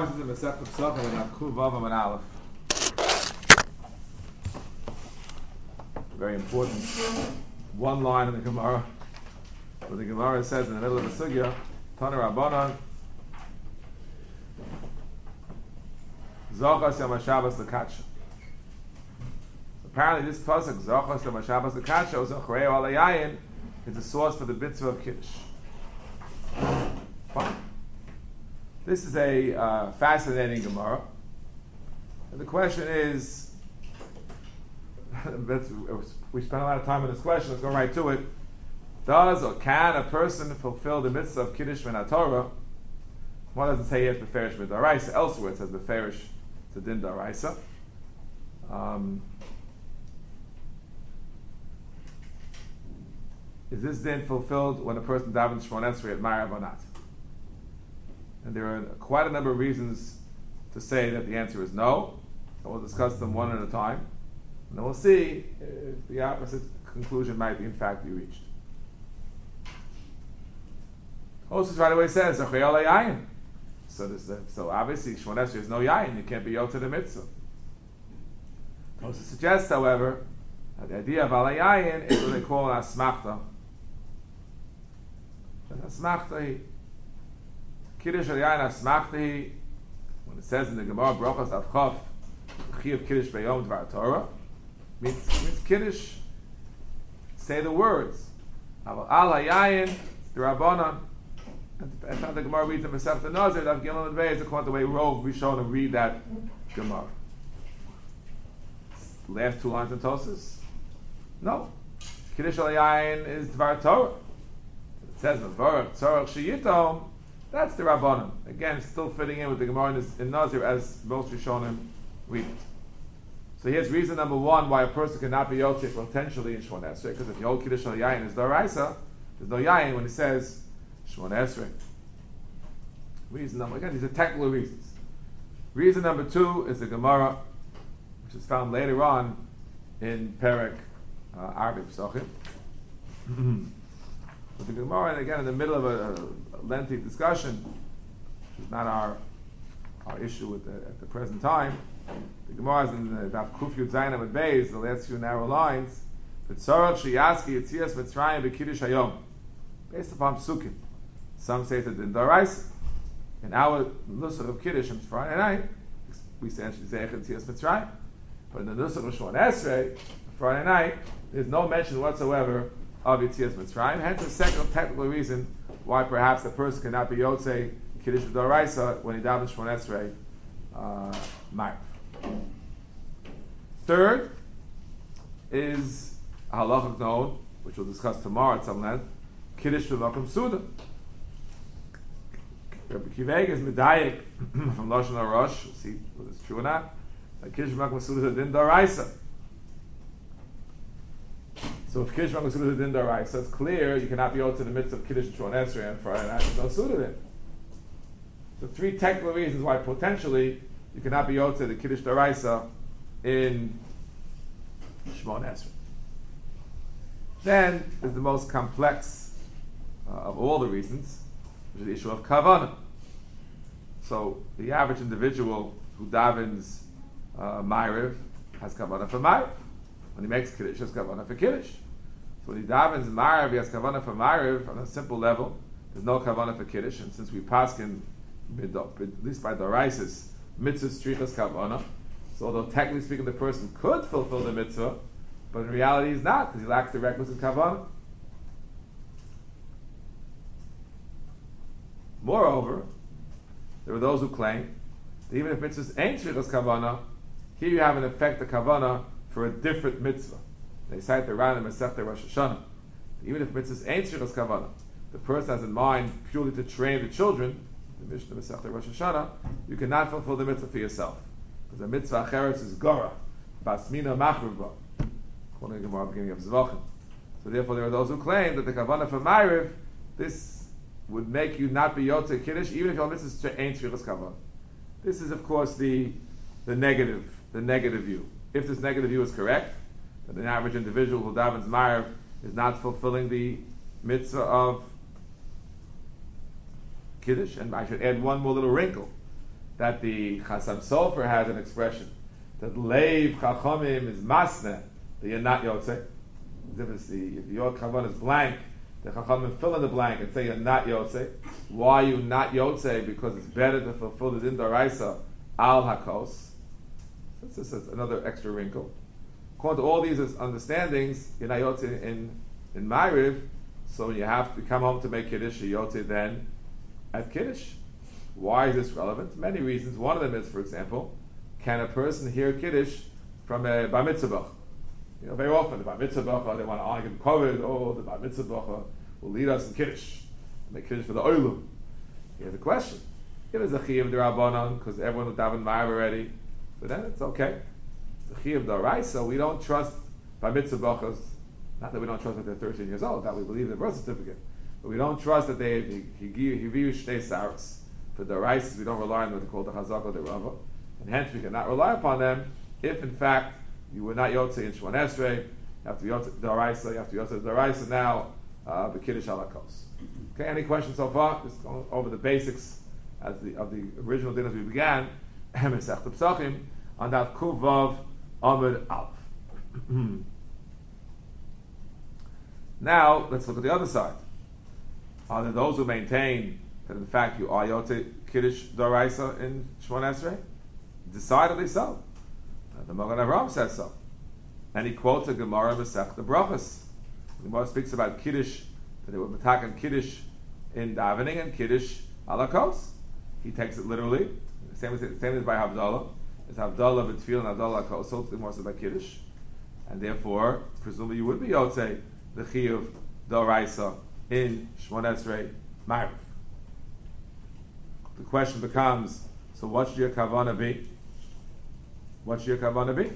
Gemara says in Masechet Pesachim in Kuf Vav and Aleph. Very important. One line in the Gemara, where the Gemara says in the middle of the sugya, Tana Rabbanan, Zochas Yom HaShabbos L'Katsha. Apparently, this pasuk Zochas Yom HaShabbos L'Katsha or Zochrei Al Yayin is the source for the mitzvah of Kiddush. Fine. This is a fascinating Gemara, and the question is. We spent a lot of time on this question. Let's go right to it. Does or can a person fulfill the mitzvah of Kiddush min HaTorah? One doesn't say he has beferish with Daraisa. Elsewhere it says beferish to din Daraisa. Is this din fulfilled when a person davens Shmon Esrei at Ma'ariv or not? And there are quite a number of reasons to say that the answer is no. And we'll discuss them one at a time. And then we'll see if the opposite conclusion might in fact be reached. Tosfos right away says, so obviously Shmon Esrei is no yayin, you can't be yot to the mitzvah. Tosfos suggests, however, that the idea of al yayin is what they call an asmachta. An asmachta, Kiddush al yayin asmachta, when it says in the Gemara, Brachos Avchav, Chiyuv Kiddush B'yom Dvar Torah, means Kiddush, say the words. Al hayayin, the Rabbanan. And how the Gemara reads in Masechet Nazir, that Gimel and Beis, according to the way Rov Rishonim read that Gemara. Last two lines in Tosfos? No. Kiddush al hayayin is Dvar Torah. It says Mevorach Tzorach Sheyitom. That's the Rabbanan. Again, still fitting in with the Gemara in Nazir as most Rishonim read it. So here's reason number one why a person cannot be yotzei potentially in Shmon Esrei, because if the whole Kiddush al Yayin is Daraisa, there's no Yayin when he says Shmon Esrei. Reason number, again, these are technical reasons. Reason number two is the Gemara, which is found later on in Perek Arvei Pesachim. But the Gemara, and again, in the middle of a lengthy discussion, which is not our issue at the present time. The Gemara is in Daf Kuf Yud Zayin Amud Beis, the last few narrow lines. V'tzorach sheyaski yitzias Mitzrayim b'kiddush hayom, based upon Psukim. Some say that in Daraisa, in our nusach of Kiddush on Friday night, we say yitzias Mitzrayim. But in the nusach of Shmon Esrei, Friday night, there's no mention whatsoever of yitzias Mitzrayim. Hence, the second technical reason why perhaps the person cannot be yotzei Kiddush Daraisa when he davens Shmon Esrei Ma'ariv. Third is a halachic known, which we'll discuss tomorrow at some length, Kiddush B'makom Suda. Rabbi Kiveg is medayik from Lashon HaRosh, we'll see whether it's true or not, that Kiddush B'makom Suda is a din Daraisa. So if Kiddush B'makom Suda is a din Daraisa, it's clear you cannot be owed to the midst of Kiddush Shmon Esrei and Friday night, there's no Suda then. So three technical reasons why potentially you cannot be owed to the Kiddush Daraisa in Shmon Esrei. Then is the most complex of all the reasons, which is the issue of kavanah. So the average individual who davens Ma'ariv has kavanah for Ma'ariv. When he makes Kiddush, he has kavanah for Kiddush. So when he davens Ma'ariv, he has kavanah for Ma'ariv on a simple level. There's no kavanah for Kiddush, and since we paskin, at least by Daraisis, mitzvah strichas kavanah. So although technically speaking the person could fulfill the mitzvah, but in reality he's not, because he lacks the requisite kavanah. Moreover, there are those who claim that even if mitzvahs ain't strichas kavanah, here you have an effect of kavanah for a different mitzvah. They cite the Ran in Masechta Rosh Hashanah. Even if mitzvahs ain't strichas kavanah, the person has in mind purely to train the children, the Mishnah Masechta Rosh Hashanah, you cannot fulfill the mitzvah for yourself. Because the mitzvah acheres is Gora, Basmina Machriva, according to the Gemara beginning of Zvachim. So therefore there are those who claim that the kavanah for Ma'ariv, this would make you not be Yotzei Kiddush, even if your mitzvah ain't Shvichas Kavanah. This is of course the negative view. If this negative view is correct, that an average individual who davens Ma'ariv is not fulfilling the mitzvah of Kiddush, and I should add one more little wrinkle. that the Chasam Sofer has an expression that Leiv Chachamim is masne, that you're not Yotzei. If your kavan is blank, the Chachamim fill in the blank and say you're not Yotzei. Why are you not Yotzei? Because it's better to fulfill the Din D'Oraisa al Hakos. This is another extra wrinkle. According to all these understandings, you're not Yotzei in Ma'ariv, so when you have to come home to make Kiddush, you're Yotzei then at Kiddush. Why is this relevant? Many reasons. One of them is, for example, can a person hear Kiddush from a Bar Mitzvah? Very often the Bar Mitzvah they want to argue covered. The Bar Mitzvah will lead us in Kiddush, make Kiddush for the Oilum. Here's a question: if it's a Chiyuv D'Rabbanan, because everyone will daven Ma'ariv already, but then it's okay. The Chiyuv D'Oraisa, we don't trust Bar Mitzvah. Not that we don't trust that they're 13 years old, that we believe their birth certificate, but we don't trust that they Hiviyu Shnei Saros. For the D'Oraisa, we don't rely on what they call the Chazak or the Rava, and hence we cannot rely upon them if in fact you were not Yotzei in Shemon Esrei. You have to be Yotzei D'Oraisa. You have to be Yotzei D'Oraisa now. B'Kiddush al Hakos. Okay. Any questions so far? Just going over the basics of the original din as we began. Mesechta Pesachim on that Kuvav Amud Aleph. Now let's look at the other side. Are there those who maintain that in fact you are Yotzei Kiddush D'Oraisa in Shemon Esrei? Decidedly so. The Magen Avraham says so, and he quotes a Gemara Masechta Brachos. The Gemara speaks about Kiddush, that they were metaken Kiddush in davening and Kiddush ala kos. He takes it literally. Same as by Havdalah. It's Havdalah b'tefillah and Havdalah kos. So the Gemara says about Kiddush, and therefore presumably you would be Yotzei the Chiyuv D'Oraisa in Shemon Esrei Ma'ariv. The question becomes: so what should your kavanah be? What should your kavanah be?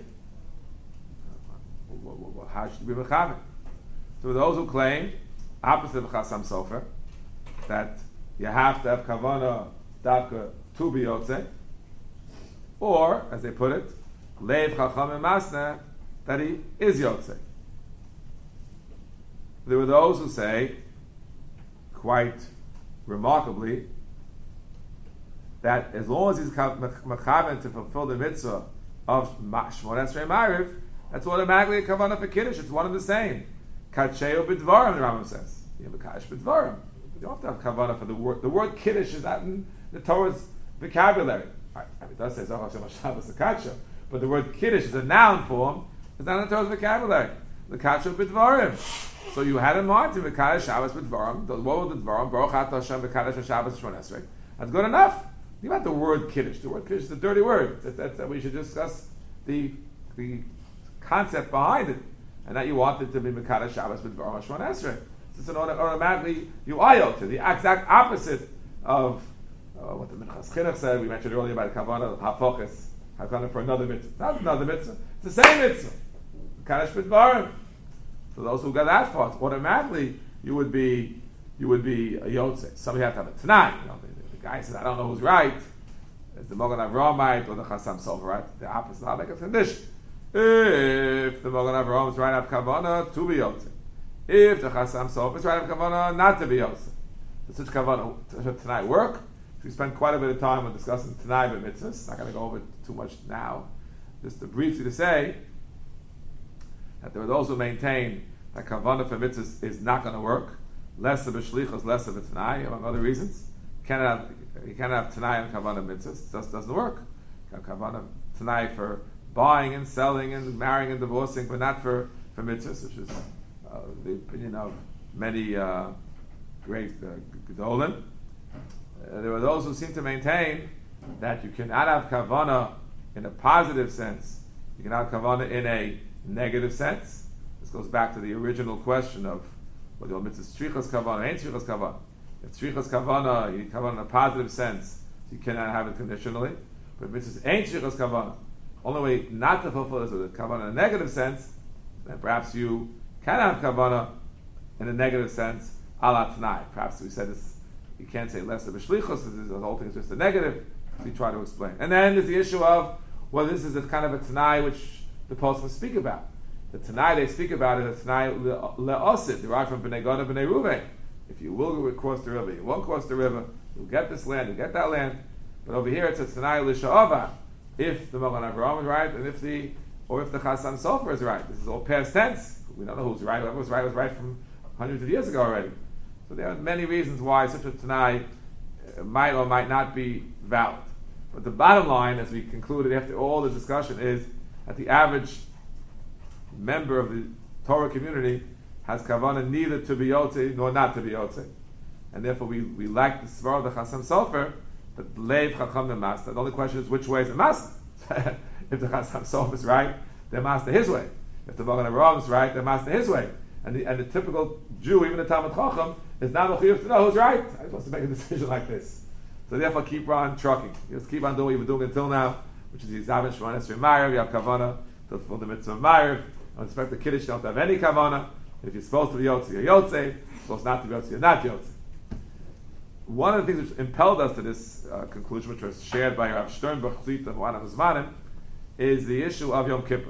How should you be mechaven? So those who claim, opposite of Chasam Sofer, that you have to have kavanah davka to be yotzei, or, as they put it, leiv chachamim masna, that he is yotzei. There were those who say, quite remarkably, that as long as he's mechaven to fulfill the mitzvah of Shemon Esrei Ma'ariv, that's automatically a kavanah for Kiddush. It's one and the same. Kacheo b'dvarim, the Rambam says. You have a kash b'dvarim. You don't have to have kavanah for the word. The word Kiddush is not in the Torah's vocabulary. It does say Zohar Shem Shabbos Akacha, but the word Kiddush is a noun form. It's not in the Torah's vocabulary. The kacheo b'dvarim. So you had in mind to Mekadosh Shabbos b'dvarim. What was the dvarim? Baruch Atah Hashem Mekadosh Shabbos Shemon Esrei. That's good enough. You about the word Kiddush. The word Kiddush is a dirty word. That's we should discuss the concept behind it, and that you want it to be Mekadosh Shabbos b'dvarim Shemon Esrei. It's an automatically you ayot to the exact opposite of what the Minchas Chinuch said. We mentioned earlier about kavanah hafoches, kavanah for another mitzvah. Not another mitzvah. It's the same mitzvah. Mekadosh b'dvarim. So those who got that far, automatically you would be a yotzei. Somebody have to have a tanai. The guy says, I don't know who's right. It's the Magen Avraham right or the Chasam Sofer right? The opposite. I'll make a condition. If the Magen Avraham is right, have kavanah to be yotzei. If the Chasam Sofer is right, have kavanah not to be yotzei. Does such kavanah tonight work? We spent quite a bit of time on discussing tanai but mitzvahs. Not going to go over it too much now. Just to briefly to say that there are those who maintain that kavanah for mitzvahs is not going to work. Less of a shlichus, less of a tanai, among other reasons. You cannot have tanai and kavanah mitzvahs. It just doesn't work. You have kavanah tanai for buying and selling and marrying and divorcing, but not for mitzvahs, which is the opinion of many great gedolim. There are those who seem to maintain that you cannot have kavanah in a positive sense. You can have kavanah in a negative sense. This goes back to the original question of whether mitzvah strichas kavanah, ain't strichas kavanah. If strichas kavanah, you need kavanah in a positive sense, so you cannot have it conditionally. But if mitzvah ain't strichas kavanah, only way not to fulfill is with kavanah in a negative sense, then perhaps you can have kavanah in a negative sense, ala tanai. Perhaps we said this, you can't say less of a shlichus, the whole thing is just a negative, so you try to explain. And then there's the issue of, well, this is a kind of a tanai which the poskim speak about. The tanai they speak about is a tanai le'osid, derived from b'nei Gad and b'nei Ruvain. If you will cross the river, you won't cross the river, you'll get this land, you'll get that land. But over here it's a Tanai Lisha'ava, if the Magen Avraham is right, and if the Chasam Sofer is right. This is all past tense. We don't know who's right. Whoever was right from hundreds of years ago already. So there are many reasons why such a Tanai might or might not be valid. But the bottom line, as we concluded after all the discussion, is that the average member of the Torah community has kavanah neither to be yotze nor not to be yotze. And therefore we like the svar of the Chasam Sofer, but leiv chacham the master. The only question is which way is the master? If the Chasam Sofer is right, they're master his way. If the Magen Avraham is right, they're master his way. And the typical Jew, even the Talmud Chacham, is not mechuyev to know who's right. I'm supposed to make a decision like this. So therefore keep on trucking. Just keep on doing what you've been doing until now, which is Yizavin Shemon Esrei Ma'ariv, you have kavanah to fulfill the mitzvah of Ma'ariv. On respect to Kiddush, you don't have any kavanah. If you're supposed to be yotze, you're yotze. If you're supposed not to be yotze, you're not yotze. One of the things which impelled us to this conclusion, which was shared by Rav Sternbuch Tzit and one of Zmanim, is the issue of Yom Kippur.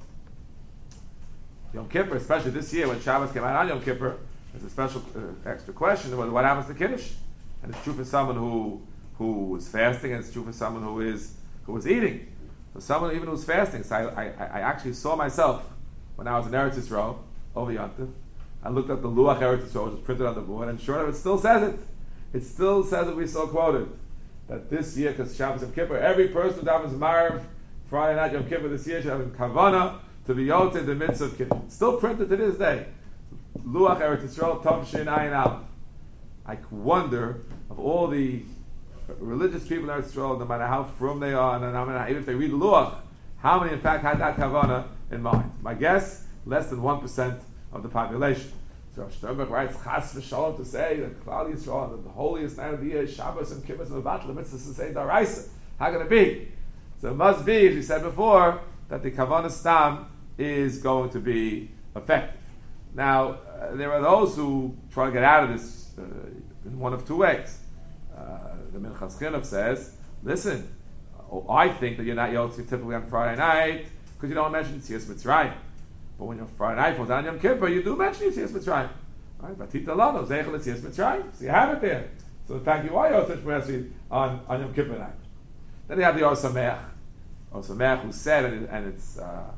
Yom Kippur, especially this year when Shabbos came out on Yom Kippur, there's a special extra question about what happens to Kiddush. And it's true for someone who is fasting, and it's true for someone who is eating. For someone even who's fasting, so I actually saw myself when I was in Eretz Yisrael over Yom Tov. I looked at the Luach Eretz Yisrael, which was printed on the board, and sure enough, it still says it. It still says what we saw quoted, that this year, because Shabbos Yom Kippur, every person who davens Ma'ariv Friday night Yom Kippur this year should have kavanah to be yotze in the midst of Kiddush. It's still printed to this day. Luach Eretz Yisrael Tov Shin Ayin Aleph. I wonder of all the religious people in Eretz Yisrael, no matter how frum they are, and even if they read the Luach, how many in fact had that kavanah in mind? My guess, less than 1% of the population. So Sternberg writes Chas v'Shalom to say that Klal Yisrael, the holiest night of the year, Shabbos and Kippur and Mevatel the mitzvahs to say Daraisa. How can it be? So it must be, as we said before, that the kavanah stam is going to be effective. Now, there are those who try to get out of this in one of two ways. The Minchas Chinuch says, listen, I think that you're not yotze typically on Friday night because you don't mention Yetzias Mitzrayim. But when your Friday night falls on Yom Kippur, you do mention Yetzias Mitzrayim. Right? Vatita Lano, Zeichel Yetzias Mitzrayim. So you have it there. So in fact, you are yotze on Yom Kippur night. Then you have the Or Sameach who said, and it's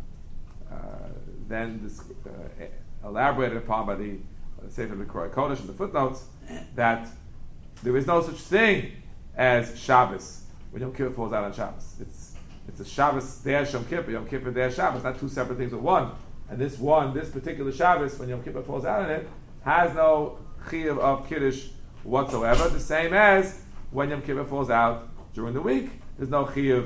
then this elaborated upon by the Sefer B'Kroi Kodesh in the footnotes, that there is no such thing as Shabbos when Yom Kippur falls out on Shabbos. It's a Shabbos there Yom Kippur there Shabbos, not two separate things, but one. And this particular Shabbos, when Yom Kippur falls out on it, has no chiyuv of Kiddush whatsoever, the same as when Yom Kippur falls out during the week, there's no chiyuv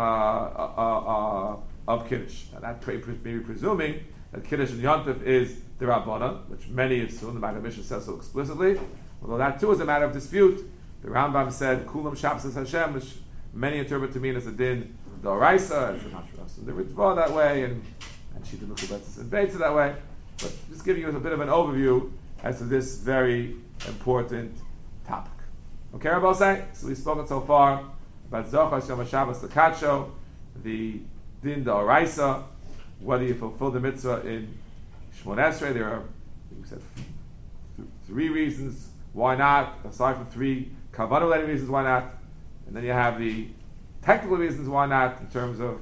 of Kiddush. And that may be presuming that Kiddush in Yom Tov is the Rabbanan, which many assume, the Maggid Mishnah says so explicitly, although that too is a matter of dispute. The Rambam said, Kulam Shabbos es Hashem, which many interpret to mean as a din d'oraisa, and the Ritva that way, and she did Mekubetzes and Beitza that way. But just giving you a bit of an overview as to this very important topic. Okay, Rabbi say? So we've spoken so far about Zochar Yom HaShabbos L'Kadsho, the din d'oraisa, whether you fulfill the mitzvah in Shmon Esrei. There are, we said, three reasons why not, aside from three kavanah-related reasons why not, and then you have the technical reasons why not, in terms of,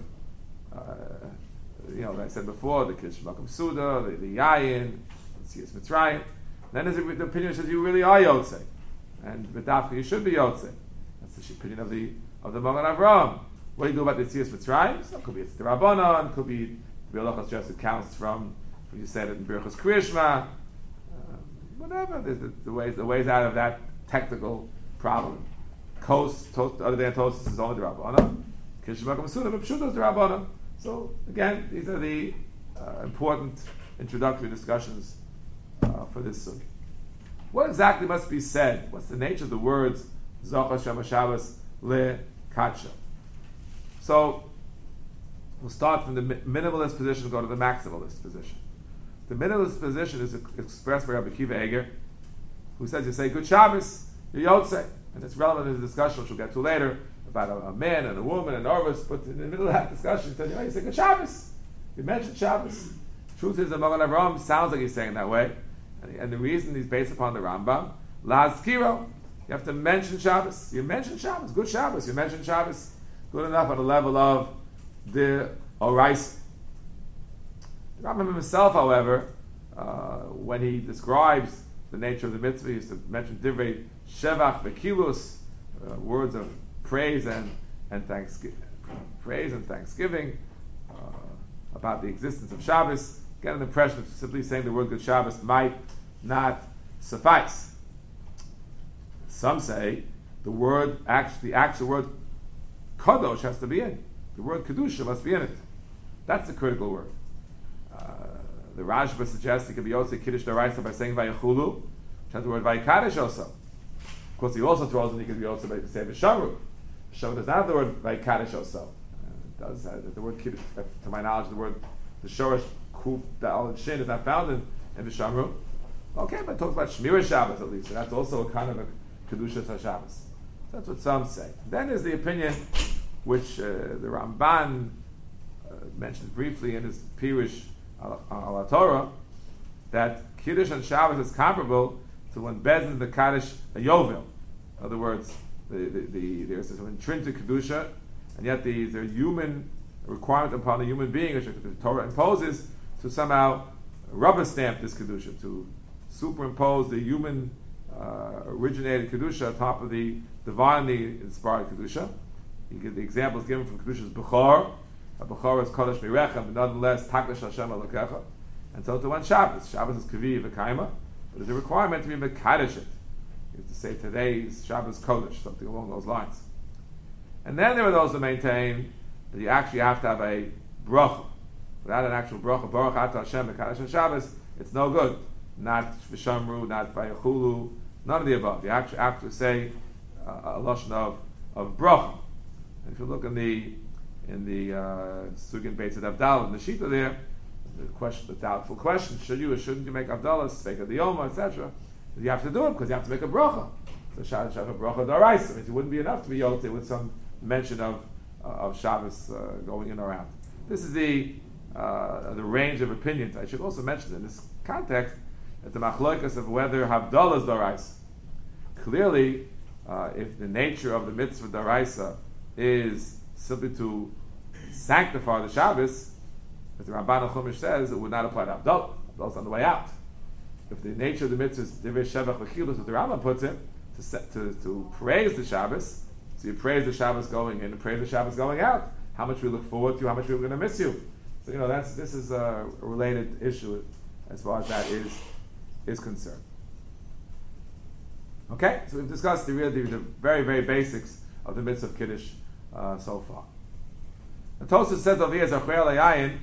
like I said before, the Kiddush Makom Suda, the Yayin, the Yetzias Mitzrayim. Then there's the opinion that says you really are Yotze, and B'dafka you should be Yotze. That's the opinion of the Magen Avraham. What do you do about the Yetzias Mitzrayim? So it could be it's the Rabbanon, it could be the Halachas just it counts from you said it in Birchas Kriyashma, whatever. There's the ways out of that technical problem. Other than Tosis is only the Rabbanon. Kiddush Makom Suda, but Pshuta is the Rabbanon. So again, these are the important introductory discussions for this sugi. What exactly must be said? What's the nature of the words Zochar Yom HaShabbos L'Kadsho? So we'll start from the minimalist position and go to the maximalist position. The minimalist position is expressed by Rabbi Akiva Eger, who says you say Good Shabbos, you're Yotzei, and it's relevant to the discussion which we'll get to later about a man and a woman and Orvis, but in the middle of that discussion, you say Good Shabbos. You mentioned Shabbos. Truth is, the Magen Avraham sounds like he's saying that way, and the reason is based upon the Rambam. La'azkiro, You have to mention Shabbos. You mention Shabbos, good Shabbos. You mention Shabbos, good enough at the level of the Oraisa. The Rambam himself, however, when he describes the nature of the mitzvah, he used to mention divrei shevach v'kilus, words of praise and thanksgiving about the existence of Shabbos. Get an impression of simply saying the word good Shabbos might not suffice. Some say the actual word kadosh has to be in. The word kedusha must be in it. That's the critical word. The Rashba suggests he could be also kiddush daraisa by saying vayachulu, which has the word vayikadosh also. Of course, he also throws in he could be also by saying v'shamru. V'shamru does not have the word vayikadosh also. It does the word kiddush. To my knowledge, the shorish kuf dal shin is not found in v'shamru. Okay, but it talks about shmira Shabbos at least, so that's also a kind of a kedusha Shabbos. That's what some say. Then is the opinion which the Ramban mentioned briefly in his Pirush al Torah, that Kiddush on Shabbos is comparable to when Bezdin the Kaddish a Yovel. In other words, there's some intrinsic Kedusha, and yet there's a human requirement upon a human being, which the Torah imposes, to somehow rubber stamp this Kedusha, to superimpose the human originated Kedusha on top of the divinely inspired Kedusha. The example is given from Kedusha's Bechor. A Bechor is Kodesh Mirechem, but nonetheless, Takdash Hashem Elokecha. And so to one Shabbos. Shabbos is Kavi V'Kaima, but there's a requirement to be Mekadosh it. You have to say today's Shabbos Kodesh, something along those lines. And then there are those who maintain that you actually have to have a bracha. Without an actual bracha, Baruch Atah Hashem Mekadosh on Shabbos, it's no good. Not V'Shamru, not Vayachulu, none of the above. You actually have to say a lashon of bracha. And if you look in the Sugin Beitz of Avdallah, the Shita there, the doubtful question: should you or shouldn't you make Avdallah, Sfeika Diyoma, etc.? You have to do it because you have to make a bracha. So Shabbos bracha daraisa means it wouldn't be enough to be yotzei with some mention of Shabbos going in or out. This is the range of opinions. I should also mention in this context that the machlokas of whether Havdalah is daraisa. Clearly, if the nature of the mitzvah daraisa is simply to sanctify the Shabbos, as the Ramban Chumash says, it would not apply to Havdalah. Havdalah's on the way out. If the nature of the mitzvah is Divrei Shevach V'Chilus, as the Rambam puts it, to praise the Shabbos, so you praise the Shabbos going in and praise the Shabbos going out. How much we look forward to you, how much we're going to miss you. So this is a related issue as far as that is concerned. Okay, so we've discussed the very, very basics of the mitzvah of Kiddush so far. The Tosfos says over here, Zachar Layayin,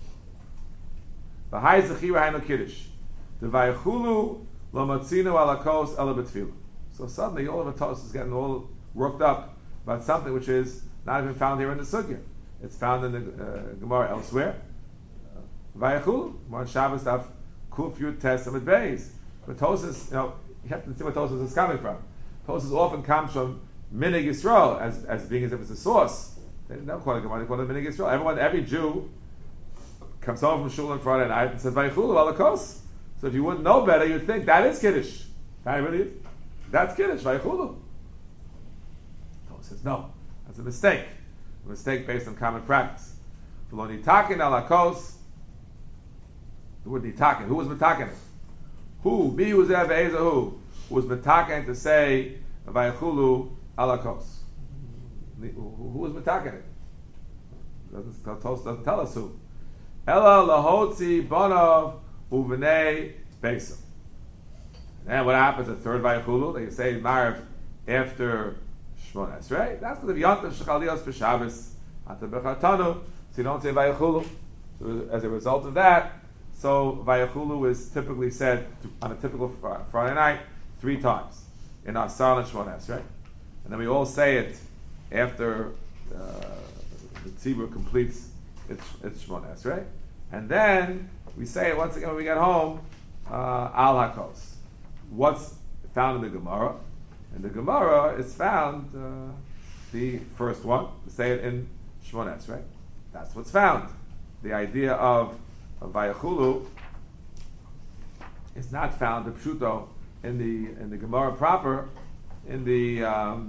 V'hai Zechira Hainu Kiddush, the Vayachulu Lo Matzinu Alakos Ela B'Tfilah. So suddenly all of the Tosfos is getting all worked up about something which is not even found here in the Sugya. It's found in the Gemara elsewhere. Vayachulu, on Shabbos Daf Kuf Yud Tes Amid Beis. But Tosfos, you have to see where Tosfos is coming from. Tosfos often comes from Minig Yisrael as being as if it's a source. They don't call it Gemara; they call it Minig Yisrael. Every Jew comes home from shul on Friday night and says Vaychulu alakos. So if you wouldn't know better, you'd think that is Kiddush. That really is. That's Kiddush Vaychulu. Tosfos says no, that's a mistake. A mistake based on common practice. V'lo nitaken alakos. The word nitaken. Who was mitaken? Who? Me was there who was mitaken to say Vaychulu alakos. Who was mitaken it? Tosfos doesn't tell us who. Ela lahotzi banav uvnei beisim. And what happens? The third Vaychulu, they say Marav after Shmon Esrei. That's because of Yontav Shechalios B'Shabbos Ata B'Chatanu. So you don't say Vaychulu. So as a result of that, so Vaychulu is typically said on a typical Friday night 3 times in our silent Shmon Esrei. And then we all say it after the tzibur completes its Shmon Esrei, and then we say it once again when we get home. Al Hakos. What's found in the Gemara? In the Gemara, it's found the first one. We say it in Shmon Esrei. That's what's found. The idea of Vayachulu is not found the pshuto in the Gemara proper. in the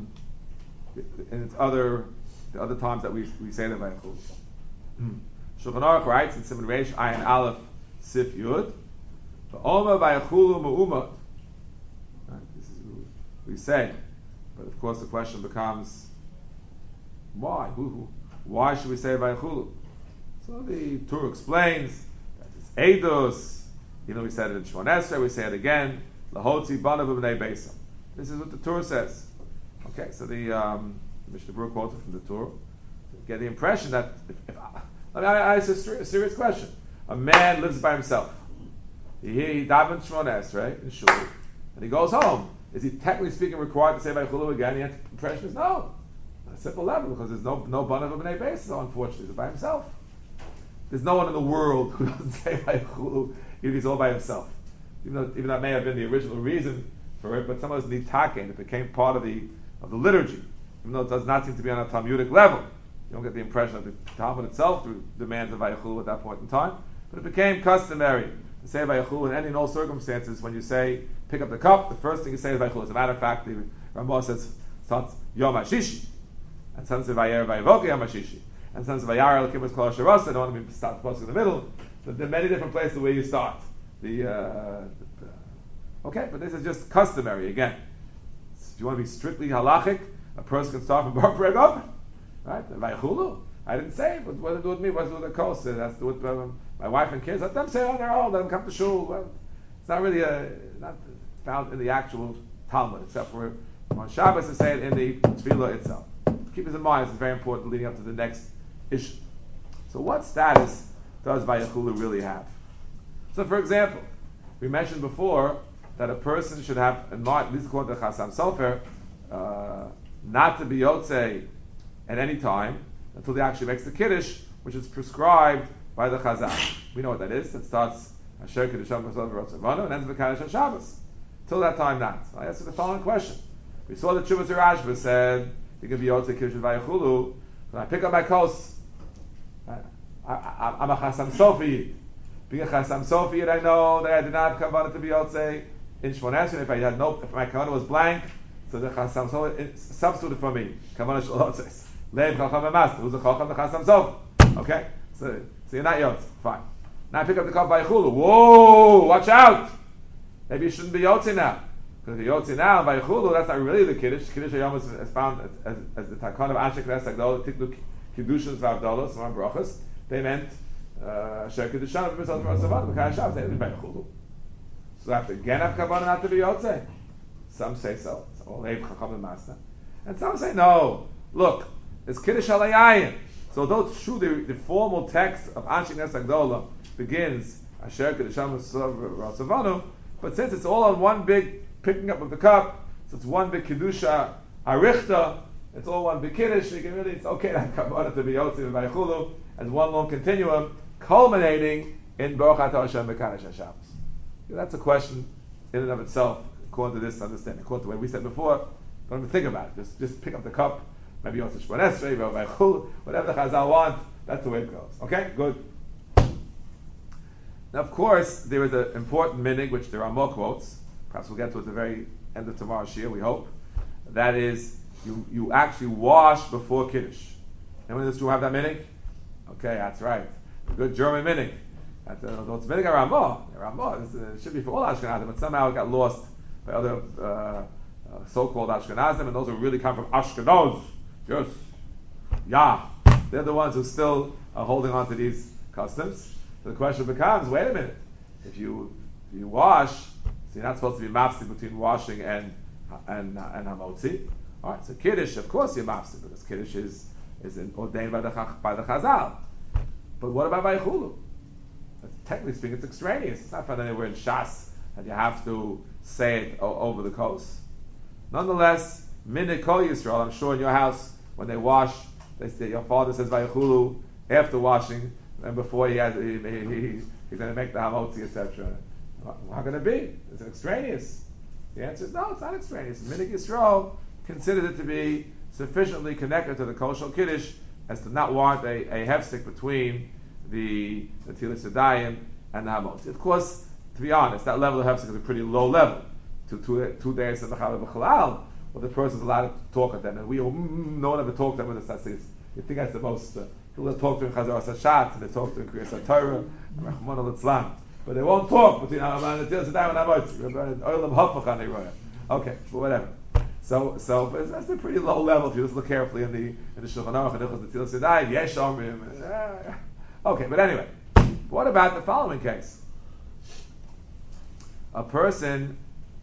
other times that we say the Vayachulu. Shulchan Aruch writes in Siman Reish Ayin Aleph Sif Yud, V'Oma Vayachulu Me'umot. This is what we say, but of course the question becomes, why? Why should we say Vayachulu? So the Torah explains that it's Eidos. We said it in Shmon Esrei, we say it again. Lahotzi Banav B'nei Beisam. This is what the Torah says. Okay, so the Mishnah Berurah quoted from the Torah. You get the impression that it's a serious question. A man lives by himself. He davens Shmon Esrei in Shul, and he goes home. Is he technically speaking required to say Vayachulu again? The impression is no. On a simple level, because there's no Banav B'nei Beisam, unfortunately. He's by himself. There's no one in the world who doesn't say Vayachulu if he's all by himself. Even that may have been the original reason for it, but some of it's nitaken. It became part of the liturgy, even though it does not seem to be on a Talmudic level. You don't get the impression that the Talmud itself demands a Vayachulu at that point in time, but it became customary to say Vayachulu in all circumstances. When you say pick up the cup, the first thing you say is Vayachulu. As a matter of fact, the Ramah starts Yom HaShishi, and some say Vayer Vayevoke Yom HaShishi, and some say Vayar Elokim Es Kol HaSharos. I don't want to start the post in the middle. But there are many different places where you start. Okay, but this is just customary. Again, if you want to be strictly halachic, a person can start from Bar Pereg Open, right? Vayachulu. I didn't say it, but what does it do with me? What does it do with the coast? It has to do with my wife and kids. Let them say it on their own. Let them come to shul. Well, it's not really not found in the actual Talmud, except for on Shabbos to say it in the Tefillah itself. Keep this in mind. It's very important leading up to the next issue. So, what status does Vayachulu really have? So, for example, we mentioned before that a person should have, at least according to Chasam Sofer, not to be Yotzei at any time until he actually makes the Kiddush, which is prescribed by the Chazal. We know what that is. It starts Asher Kiddusham V'Sov V'Rotzavanu and ends with Kaddish Shabbos. Till that time, not. So I asked the following question. We saw that Chuvas Rashba said you can be Yotzei Kiddush Vayachulu. When I pick up my kos, I'm a Chasam Sofer. Being a Chasam Sofer, I know that I did not have kavanah to be Yotzei in Shmon Esrei. If my kavanah was blank, so the Chasam Sofer substituted for me. Kavanah Shel Yotzei. Leib Chacham Emas. Who's the Chacham? The Chasam Sofer. Okay, so you're not Yotzei. Fine. Now I pick up the cup by Chulu. Whoa! Watch out! Maybe you shouldn't be Yotzei now. Because if you're Yotzei now by Chulu, that's not really the Kiddush. Kiddush Hayom is found as the Takon of Asher Knes Agdol, Tiklu Kiddushim V'Avdolos, Mar Brachos. They meant Asher Kiddushim V'Avdolos V'Avdolos V'Avdolos V'Avdolos. They didn't by Chulu. So I have to again have Kavanah not to be Yotzei. Some say so. And some say no. Look, it's Kiddush Halayayim. So although it's true the formal text of Anshe Knes Agdola begins Asher Kiddushim V'Avdolos, but since it's all on one big picking up of the cup, so it's one big Kiddusha Arichta, it's all one big Kiddush, it's okay to have Kavanah to be Yotzei and Vayachulu as one long continuum, culminating in Baruch Atah Hashem B'Kaddish HaShabbos. That's a question in and of itself, according to this understanding. According to the way we said before, don't even think about it. Just pick up the cup, maybe Yotzei Shmon Esrei, Vayachulu, whatever the Chazal want, that's the way it goes. Okay, good. Now, of course, there is an important minig, which there are more quotes. Perhaps we'll get to at the very end of tomorrow's shir, we hope. That is, you actually wash before Kiddush. Anyone in this room have that minig? Okay, that's right. A good German minig. It's minig Ramah. Ramah it should be for all Ashkenazim, but somehow it got lost by other so-called Ashkenazim, and those who really come from Ashkenaz. Yes. Yeah. They're the ones who still are holding on to these customs. So the question becomes, wait a minute. If you wash, so you're not supposed to be mafsed between washing and hamotzi. All right, so Kiddush, of course you're mafsed, because Kiddush is ordained by the Chazal. But what about Vayachulu? Technically speaking, it's extraneous. It's not found anywhere in Shas that you have to say it over the coast. Nonetheless, Minhag Kol Yisrael, I'm sure in your house, when they wash, your father says Vayachulu after washing, and before he's going to make the hamotzi, etc. How can it be? Is it extraneous? The answer is no, it's not extraneous. Minhag Yisrael considers it to be sufficiently connected to the kosher Kiddush as to not warrant a hefsek between the Tilas Yadayim and the hamotzi. Of course, to be honest, that level of hefsek is a pretty low level. 2 days of Mechal B'Chalal or the person's allowed to talk at them, and we all, no one ever talked to them with us. You think that's the most, people that talk to in Chazar Sashat, and they talk to in Kriyas HaTorah, and Rachmana Litzlan. But they won't talk between Alaman and Til Sedai and Amotzi. Oilam Hafach on Eiroya. Okay, but whatever. So that's a pretty low level if you just look carefully in the Shulchan Aruch and the Til Sedai, Yesh Omrim. Okay, but anyway, what about the following case? A person,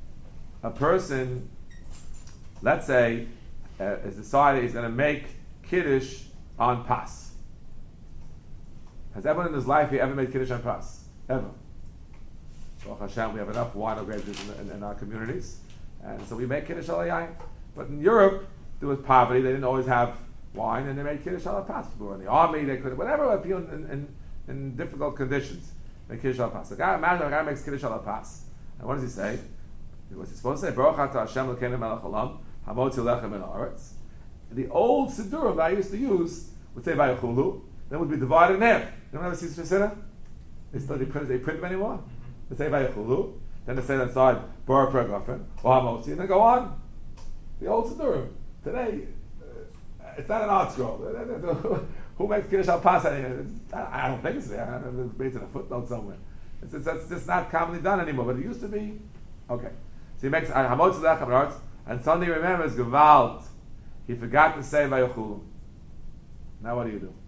let's say, has decided he's going to make Kiddush on Pas. Has everyone in his life ever made Kiddush on Pas? Ever? Baruch Hashem, we have enough wine or grapes in our communities, and so we make Kiddush al Yain. But in Europe, there was poverty; they didn't always have wine, and they made Kiddush al Pas. People were in the army; they could whatever. People in difficult conditions make Kiddush al Pas. Imagine a guy makes Kiddush al Pas, and what does he say? What's he supposed to say? Baruch Atah Hashem Elokeinu melech haolam hamotzi lechem min haaretz. The old Siddurim that I used to use would say Vayachulu, then would be divided in half. You don't ever see Siddur? They print them anymore. They say Vayachulu, then they say inside Bar Pregofen, or Hamotzi, and then go on. The old Siddurim. Today, it's not an art scroll. Who makes Kiddush al Pas? I don't think it's there. It's based in a footnote somewhere. It's just not commonly done anymore, but it used to be. Okay. So he makes Hamotzi lechem min haaretz, and suddenly remembers Gewalt. He forgot to say Vayachulu. Now what do you do?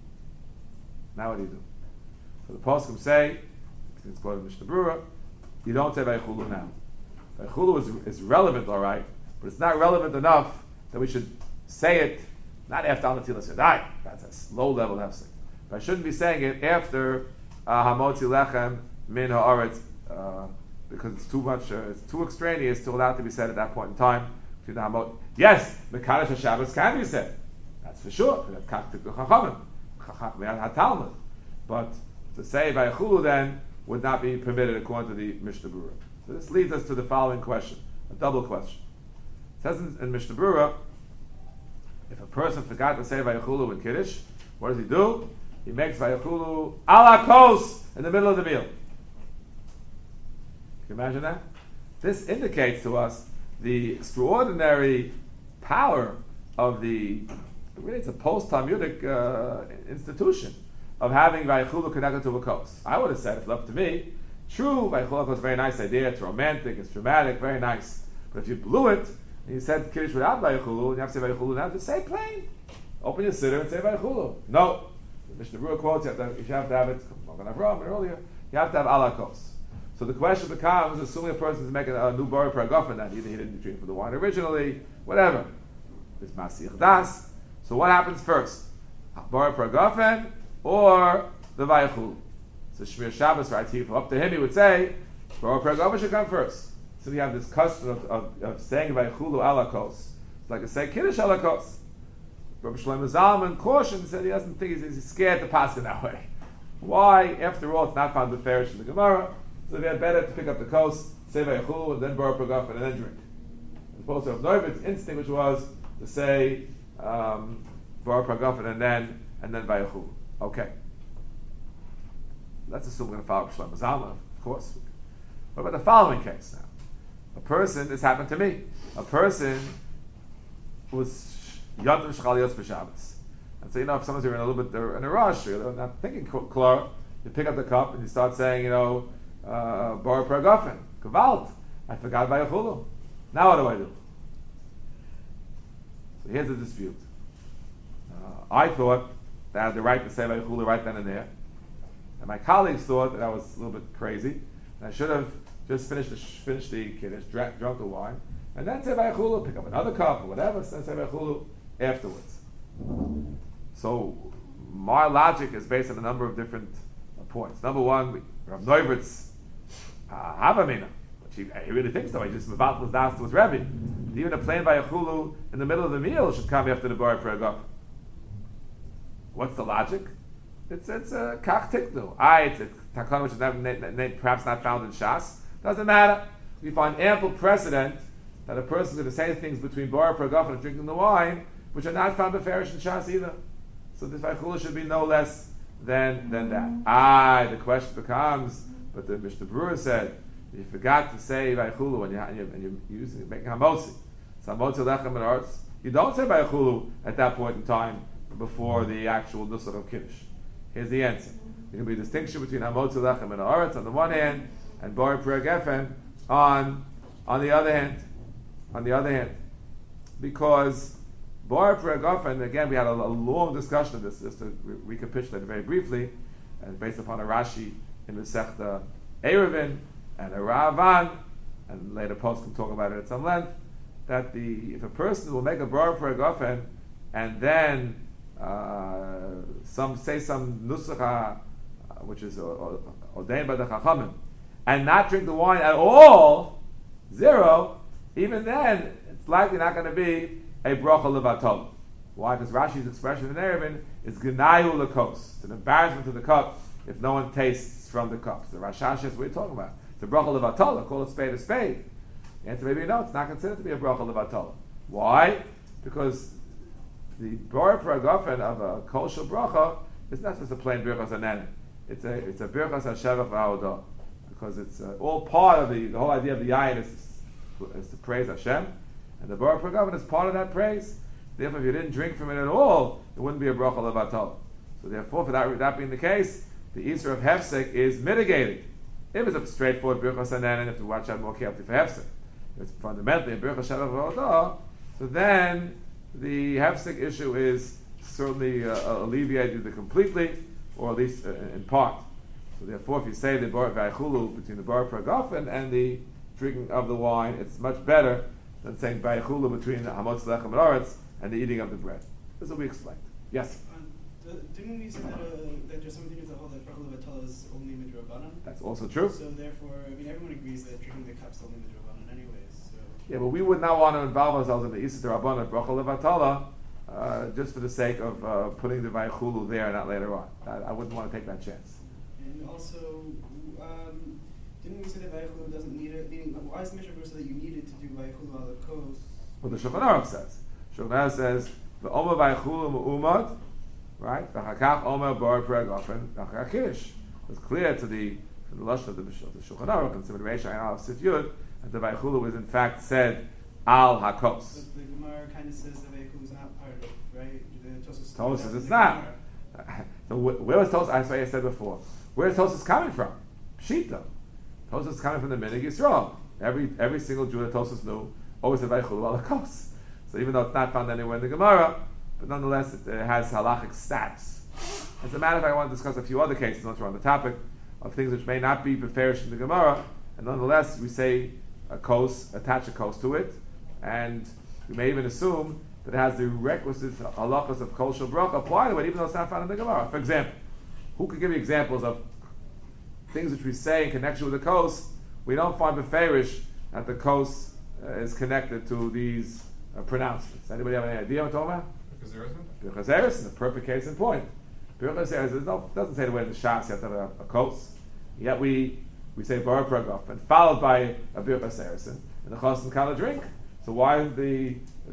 So the poskim say, it's quoted in Mishnah Berurah, you don't say Vayachulu now. Vayachulu is relevant, all right, but it's not relevant enough that we should say it not after Al Natilas Yadayim. That's a low level hefsek. But I shouldn't be saying it after Hamotzi lechem min haaretz because it's too much. It's too extraneous to allow it to be said at that point in time. Yes, Mekadosh HaShabbos can be said. That's for sure. That's Kaktik Chachamim, Talmud. But to say Vayachulu then would not be permitted according to the Mishnah Berurah. So this leads us to the following question, a double question. It says in Mishnah Berurah, if a person forgot to say Vayachulu in Kiddush, what does he do? He makes Vayachulu ala kos in the middle of the meal. Can you imagine that? This indicates to us the extraordinary power of really it's a post-Talmudic institution of having Vayachulu connected to a kos. I would have said, if left to me, true, Vayachulu is a very nice idea, it's romantic, it's dramatic, very nice. But if you blew it, and you said Kiddush without Vayachulu, and you have to say Vayachulu now, just say plain. Open your siddur and say Vayachulu. No. The Mishnah Berurah quotes, you have to have it, Magen Avraham earlier, you have to have ala kos. So the question becomes, assuming a person is making a new bar Pregofen, that either he didn't drink from the wine originally, whatever. It's Masich Das. So what happens first? Bar Pregofen or the Vayachulu? So Shmir Shabbos, right here, up to him, he would say, Bar Pregofen should come first. So we have this custom of saying Vayachulu ala kos. It's like I say Kiddush ala kos. Rabbi Shlomo Zalman cautioned, said he doesn't think he's scared to pass it that way. Why? After all, it's not found beferish in the Gemara. So they had better to pick up the kos, say Vayachulu, and then Bar Pregofen, and then drink. As opposed to Neuvitz's instinct, which was to say Bar Pregofen and then Vayachulu. Okay. Let's assume we're going to follow Shlomo Zalman, of course. What about the following case now? A person, this happened to me. A person was Yontif Shchalios b'Shabbos. And so, if sometimes you're in a little bit in a rush, you're not thinking klar, you pick up the cup and you start saying, Bar Pregofen, Gewalt. I forgot Vayachulu. Now what do? So here's the dispute. I thought that I had the right to say Vayachulu right then and there. And my colleagues thought that I was a little bit crazy. And I should have just finished the Kiddush, drunk the wine, and then say Vayachulu, pick up another cup or whatever, then say Vayachulu afterwards. So my logic is based on a number of different points. Number one, Rav Neubert's Havamina, which he really thinks so. He just Mavat was das to his Rebbe. Even a plain Vayachulu in the middle of the meal should come after the Bar Pregofen. What's the logic? It's a kach tiknu. It's a takon which is perhaps not found in Shas. Doesn't matter. We find ample precedent that a person is going to say things between Bar Pregofen and drinking the wine, which are not found beferish in Shas either. So this Vayachulu should be no less than that. The question becomes, but the Mishnah Berurah said, you forgot to say Vayachulu and you're making Hamotzi. So Samotzi lechem and arts. You don't say Bayachulu at that point in time before the actual nusach of Kiddush. Here's the answer. There can be a distinction between Hamotzi lechem and arts on the one hand, and Bar Perek Geffen on the other hand. On the other hand, because Bar Perek Geffen, again, we had a long discussion of this. Just to recapitulate very briefly, and based upon a Rashi in the Sechta Erevin and a Ravan, and later post can talk about it at some length, that if a person will make a Bar Perek Geffen and then some nusach which is ordained by the Chachamim, and not drink the wine at all, zero, even then it's likely not going to be a bracha levatol. Why? Because Rashi's expression in Erevin is genayu lekos. It's an embarrassment to the cup if no one tastes from the cup. So the Rashash is what we're talking about. It's a bracha levatol. Call it spade a spade. The answer maybe no, it's not considered to be a bracha levatol. Why? Because the Bar Perek Geffen of a kosher bracha is not just a plain birchas hanenin. It's a birchas hashevach v'avodah, because it's all part of the whole idea of the yayin is to praise Hashem, and the Bar Perek Geffen is part of that praise. Therefore, if you didn't drink from it at all, it wouldn't be a bracha levatol. So therefore, for that being the case, the Isur of hefsek is mitigated. If it's a straightforward birchas hanenin, you have to watch out more carefully for hefsek. If it's fundamentally a birchas hashevach v'avodah, so then the hefsek issue is certainly alleviated completely, or at least in part. So therefore, if you say the bar v'aychulu between the Bar Perek Geffen and the drinking of the wine, it's much better than saying v'aychulu between the hamotz lechem and aretz and the eating of the bread. This is what we explained. Yes? Didn't we say that there's something to hold that bracha levatol is only midrabanan? That's also true. So therefore, everyone agrees that drinking the cup's only midrabanan anyways. So. Yeah, but we would not want to involve ourselves in the Isur Rabbanan bracha levatala just for the sake of putting the vaychulu there and not later on. I wouldn't want to take that chance. And also, didn't we say that vaychulu doesn't need it? Meaning, why is the Mishnah Berurah that you needed to do vaychulu ala kos? Well, the Shulchan Aruch says. Shulchan Aruch says the Omer vaychulu mu'umad, right? V'chakach Omer Bar Perek Geffen v'chakach Kiddush. It's clear to the lashon of the Shulchan Aruch and Simon Reish Ayin Aleph Sif Yud that the vaychulu was in fact said al hakos. But the Gemara kind of says that vaychulu is not part of it, right? Tosfos says it's not. So where was Tosfos? I said before. Where is Tosfos coming from? Pshita. Tosfos is coming from the Minig Yisrael. Every single Jew that Tosfos knew always said vaychulu al hakos. So even though it's not found anywhere in the Gemara, but nonetheless it has halachic status. As a matter of fact, I want to discuss a few other cases once we're on the topic of things which may not be beferish in the Gemara, and nonetheless we say a kos, attach a kos to it, and we may even assume that it has the requisite halachas of kol shel bracha apply to it, even though it's not found in the Gemara. For example, who could give you examples of things which we say in connection with the kos, we don't find beferish that the kos is connected to these pronouncements. Anybody have any idea what I'm talking about? Birchas Eresin, the perfect case in point. Birchas Eresin doesn't say the way in the Shas you have to have a kos. Yet we say Bar Perek Geffen, followed by a Birchas Eresin, and the Chosn Kala drink. So why is the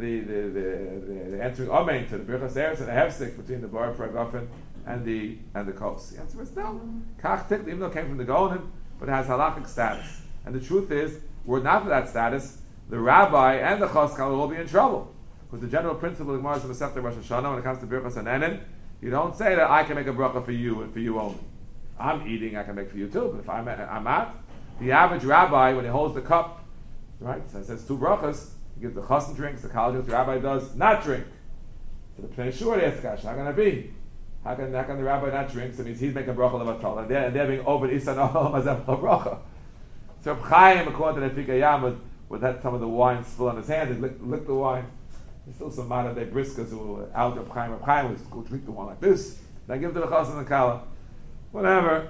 entering Amen to the Birchas Eresin a hefsek between the Bar Perek Geffen and the kos? The answer is no. Kach Tikli, even though it came from the Gonim, but it has halachic status. And the truth is, were it not for that status, the rabbi and the chos will all be in trouble. Because the general principle of Gemara is in the Masechta Rosh Hashanah, when it comes to birchas hanenin, you don't say that I can make a bracha for you and for you only. I'm eating, I can make for you too. But if I'm not, the average rabbi, when he holds the cup, right, so it says two brachas, he gives the chos and drinks, the college the rabbi does not drink. So the Pnei Shur asks, gosh, how can it be? How can the rabbi not drink? So it means he's making a bracha levatol, and they're being over isan mazem bracha. So Reb Chaim, according to the Nefika Yam, would had some of the wine spill on his hand, he licked the wine. There's still some modern day briskas who were out of Chaim. Reb Chaim would go drink the wine like this, then give it to the chas and the kala. Whatever.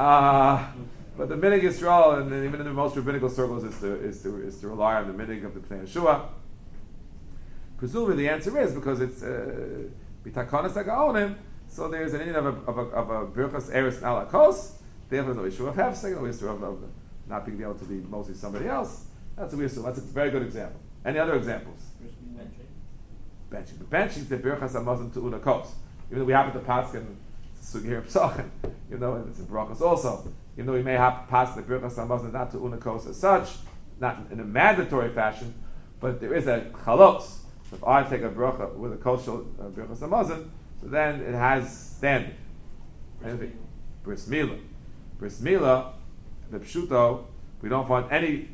But the minig Yisrael, and even in the most rabbinical circles, is to rely on the minig of the Pnei Yeshua. Presumably the answer is because it's bitakonas hagaonim, so there's an Indian of a birchas eres ala kos. Therefore, no issue of hefsek, no issue of not being able to be mostly somebody else. That's what we assume. That's a very good example. Any other examples? Benching. The benching is the birchas hamazon to una kos. Even though we happen to pass in Sugir Psachim, you know, and it's in brachas also. Even though we may have to pass the birchas hamazon not to una kos as such, not in a mandatory fashion, But there is a chalos. So if I take a bracha with a kosher bracha samazon, so then it has standing. Bris Milah. Bris Milah, the pshuto, we don't find any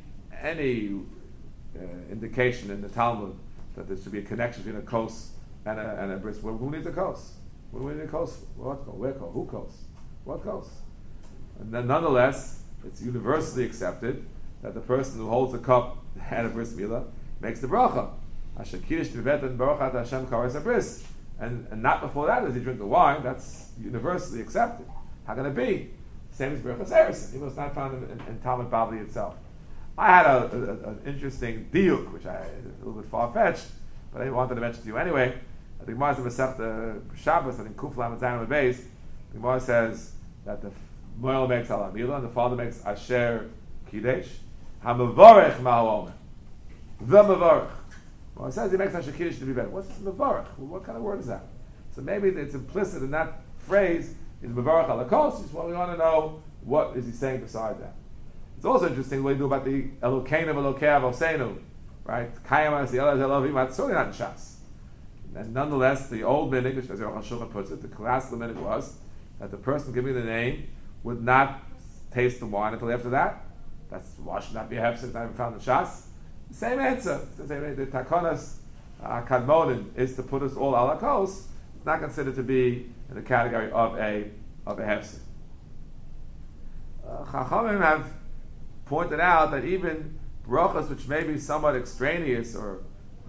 indication in the Talmud that there should be a connection between a kos and a bris. Who needs a kos? What do we need a kos? What kos? Where kos? Who kos? What kos? And then nonetheless, it's universally accepted that the person who holds the cup at a bris milah makes the bracha. Asher kiddush tibetan barachat Hashem kares bris. And not before that does he drink the wine. That's universally accepted. How can it be? Same as Birchas Erison. It was not found in Talmud Bavli itself. I had an interesting diuk, which is a little bit far-fetched, but I wanted to mention to you anyway. I think Gemara says Masechta Shabbos, I think Kuf Lamed Zayin Beis. The Gemara says that the Moel makes Al Amila and the father makes Asher Kidesh. HaMavarech Ma'omer. The Mavarech. Well, it says he makes Asher Kiddush to be better. What's Mavarech? What kind of word is that? So maybe it's implicit in that phrase is Mavarech Alakos. Just we want to know what is he saying beside that. It's also interesting what you do about the Elokeinu Elokei Avosenu, right? Kayam as the Elaz Elohim. That's certainly not in Shas. And nonetheless, the old minhag, which as Yochanan Shulchan puts it, the classical minhag was that the person giving the name would not taste the wine until after that. That's why should not be a hefsek, not even found in Shas. The same answer. The Takonas Kadmonin is to put us all ala kos. It's not considered to be in the category of a hefsek. Chachamim have pointed out that even brachas which may be somewhat extraneous or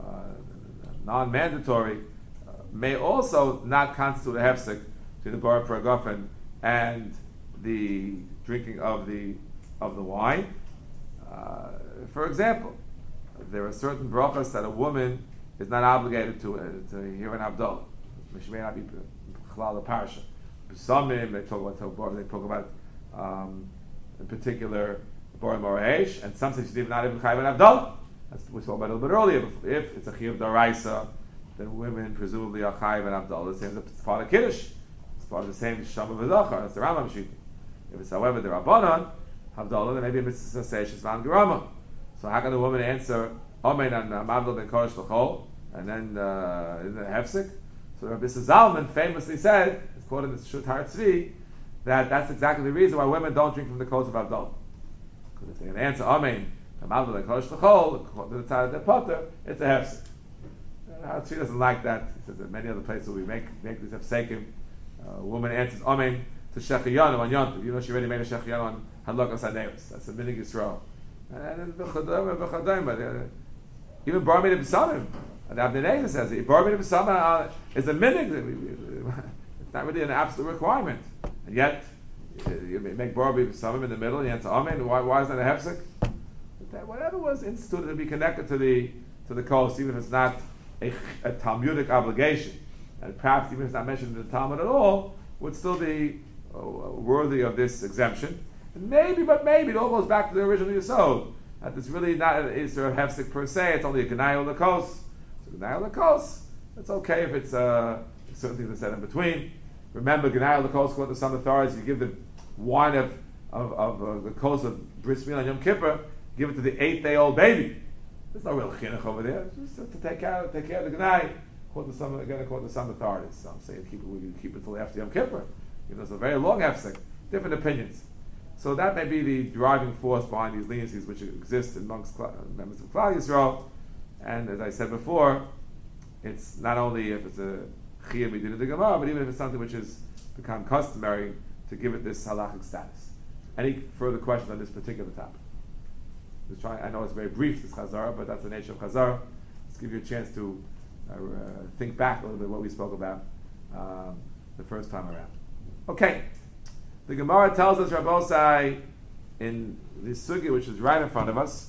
non-mandatory may also not constitute a hefsek to the bar paragofen and the drinking of the wine. For example, there are certain brachas that a woman is not obligated to hear an Havdalah. She may not be chalal the parsha. Besamim, they talk about in particular bar morahesh, and some say she's not even chayv an Havdalah. That's what we spoke about a little bit earlier. If it's a chiyuv daraisa, then women presumably are chayv and Havdalah. Same as it's part of kiddush. It's part of the same shama v'zachar. That's the Rambam shita. If it's however the Rabbanon Havdalah, then maybe a mitzvah say she's man gerama. So how can a woman answer Amen and Mavdal ben Kodesh l'chol and then in the hefsek? So Rabbi Zalman famously said, it's quoted in the Shut Har Tzvi, that that's exactly the reason why women don't drink from the coats of Havdalah. Because if they can answer Amen and Mavdal ben Kodesh l'chol to the side of their potter, it's a hefsek. Har Tzvi doesn't like that. He says that many other places where we make these hefsekim, a woman answers Amen to Shechiyanu on Yontif. You know she already made a Shechiyanu on Hadlakas HaNeos. That's a minig Yisrael. And then even Bar Mitzvah B'Samim, and Abnei says it. Bar Mitzvah B'Samim is a minig. It's not really an absolute requirement, and yet you make Bar Mitzvah B'Samim in the middle, and you answer Amen. Why is that a hefsek? Whatever was instituted to be connected to the coast, even if it's not a Talmudic obligation, and perhaps even if it's not mentioned in the Talmud at all, would still be worthy of this exemption. And maybe it all goes back to the original Yisod. That it's really not an Isser of Hefsek per se, it's only a Genai Lakos. So Genai Lakos, it's okay if it's certain things are said in between. Remember, Genai Lakos, according to some authorities, you give the wine of the kos of Bris Milah on Yom Kippur, give it to the 8-day-old baby. There's no real chinuch over there. It's just to take care of the Genai, according to some authorities. Some say we keep it until after Yom Kippur. It's a very long Hefsek. Different opinions. So that may be the driving force behind these leniencies which exist amongst members of Klal Yisrael. And as I said before, it's not only if it's a chiyuv midin of the Gemara, but even if it's something which has become customary to give it this halachic status. Any further questions on this particular topic? I know it's very brief, this Chazara, but that's the nature of Chazara. Let's give you a chance to think back a little bit what we spoke about the first time around. Okay. The Gemara tells us, Rabbosai, in this sugi which is right in front of us,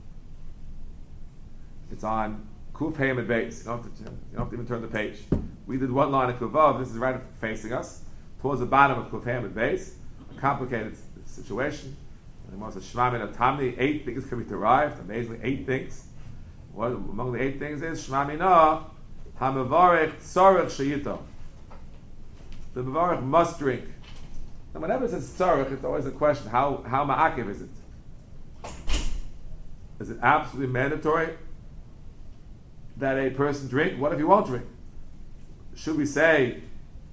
it's on Kuf Hey Amid Beis. You don't have to even turn the page. We did one line of Kuvav. This is right facing us, towards the bottom of Kuf Hey Amid Beis. A complicated situation. The Gemara says, Shema Min Tamni. 8 things can be derived. Amazingly, 8 things. What among the 8 things is Shema Mina HaMavarech Tzarech Sheyito. The Mavarech must drink. And whenever it says tzarech, it's always a question: how ma'akiv is it? Is it absolutely mandatory that a person drink? What if he won't drink? Should we say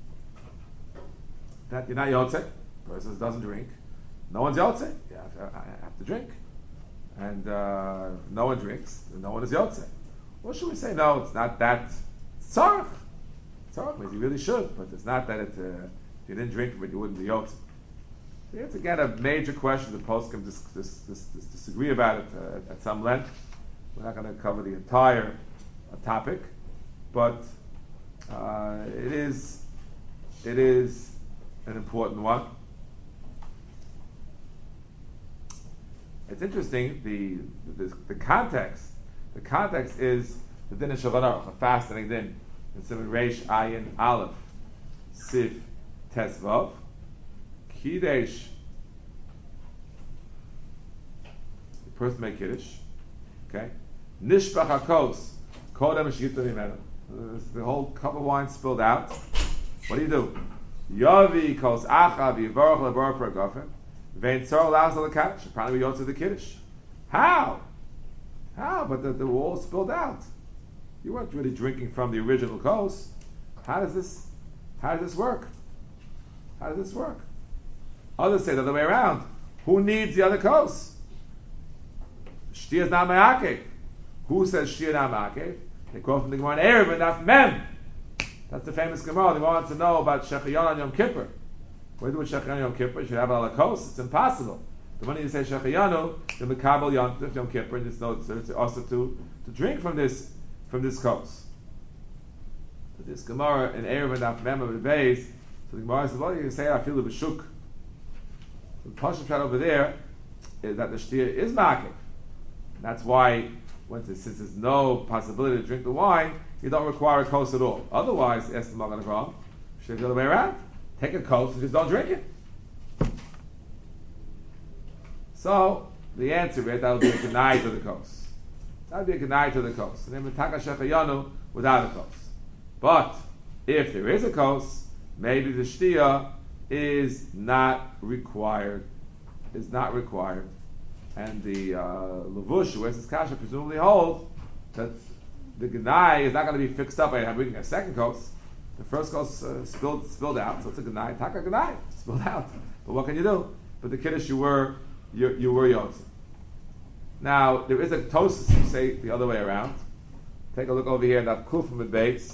that you're not yotze? Person doesn't drink. No one's yotze. You have to drink. And if no one drinks, then no one is yotze. Or should we say, no, it's not that tzarech? Tzarech means you really should, but it's not that if you didn't drink it, you wouldn't be yotze. So it's again a major question. The poskim disagree about it at some length. We're not going to cover the entire topic, but it is an important one. It's interesting. The context. The context is the din of Shulchan Aruch, a fasting din. It's in Reish Ayin Aleph Sif Tesvav Kiddush. The person make Kiddush. Okay. Nishbach HaKos Kodem Shita Vimenu. The whole cup of wine spilled out. What do? Yavi Kos Acha V'Yivarach LeBar for a Gofen. Vein Tzor allows the Kaddish. Apparently we go to the Kiddush. How? But the wall spilled out. You weren't really drinking from the original kos. How does this work? How does this work? Others say the other way around. Who needs the other kos? Shtia is not me'akev. Who says shtia not me'akev? They quote from the Gemara in Erev and Daf Mem. That's the famous Gemara. They want to know about Shechayon on Yom Kippur. What do you do with Shechayon on Yom Kippur? You should have it on a kos. It's impossible. The money you say Shechayanu, the Mekabel Yom Kippur, and it's also to drink from this kos. So this Gemara in Erev and Daf Mem of the Beis, so the Gemara says, well, you can say I feel the b'shuk. So the Pasha shot over there is that the shtia is ma'akev. That's why, since there's no possibility to drink the wine, you don't require a kos at all. Otherwise, ask the Magen Avraham, should have the other way around. Take a kos and just don't drink it. So the answer is that would be a genai to the kos. That would be a genai to the kos. And then Mitaka Shechayanu without a kos. But if there is a kos, maybe the shtia is not required. And the Levush, who wears his kasha, presumably holds that the genai is not going to be fixed up by having a second kos. The first kos spilled out, so it's a genai. Taka genai spilled out. But what can you do? But the kiddush you were yotze. Now there is a tosis who say the other way around. Take a look over here at Kuf Mid Beis.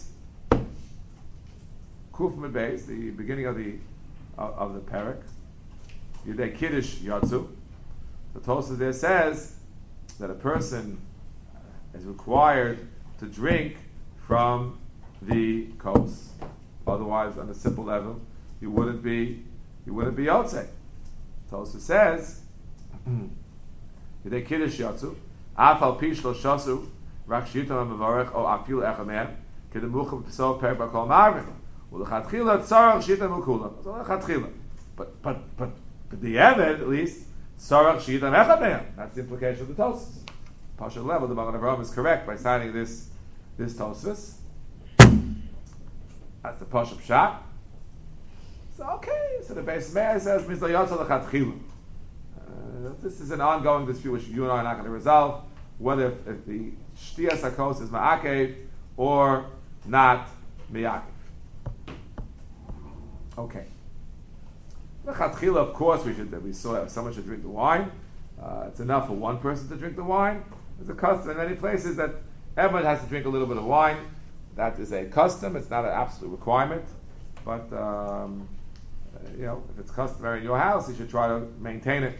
Kuf Mid Beis, the beginning of the parak. Yudei Kiddush Yatzu. The tosis there says that a person is required to drink from the kos. Otherwise, on a simple level, you wouldn't be yotze. Tosis says. Yidei Kiddush Yatzu, Afal Pish Lo Shasu, Rak Shitam Mevarech O Afil Echamer, Kedemuchem Pso Per Bakol Marvin, Ulechatchila Tzarach Shitam Ukula. So Ulechatchila, but the Eved at least Tzarach Shitam Echamer. That's the implication of the Tosfos. Partial level, the Magen Avraham is correct by citing this Tosfos. That's the Pashup Pshat. So okay, so the Beis Meir says Mizlo Yatzu Lechatchila. This is an ongoing dispute which you and I are not going to resolve, whether if the Shtiyas HaKos is Ma'akev or not Ma'akev. Okay. L'chatchila, of course, we saw that someone should drink the wine. It's enough for one person to drink the wine. There's a custom in many places that everyone has to drink a little bit of wine. That is a custom. It's not an absolute requirement. But, if it's customary in your house, you should try to maintain it.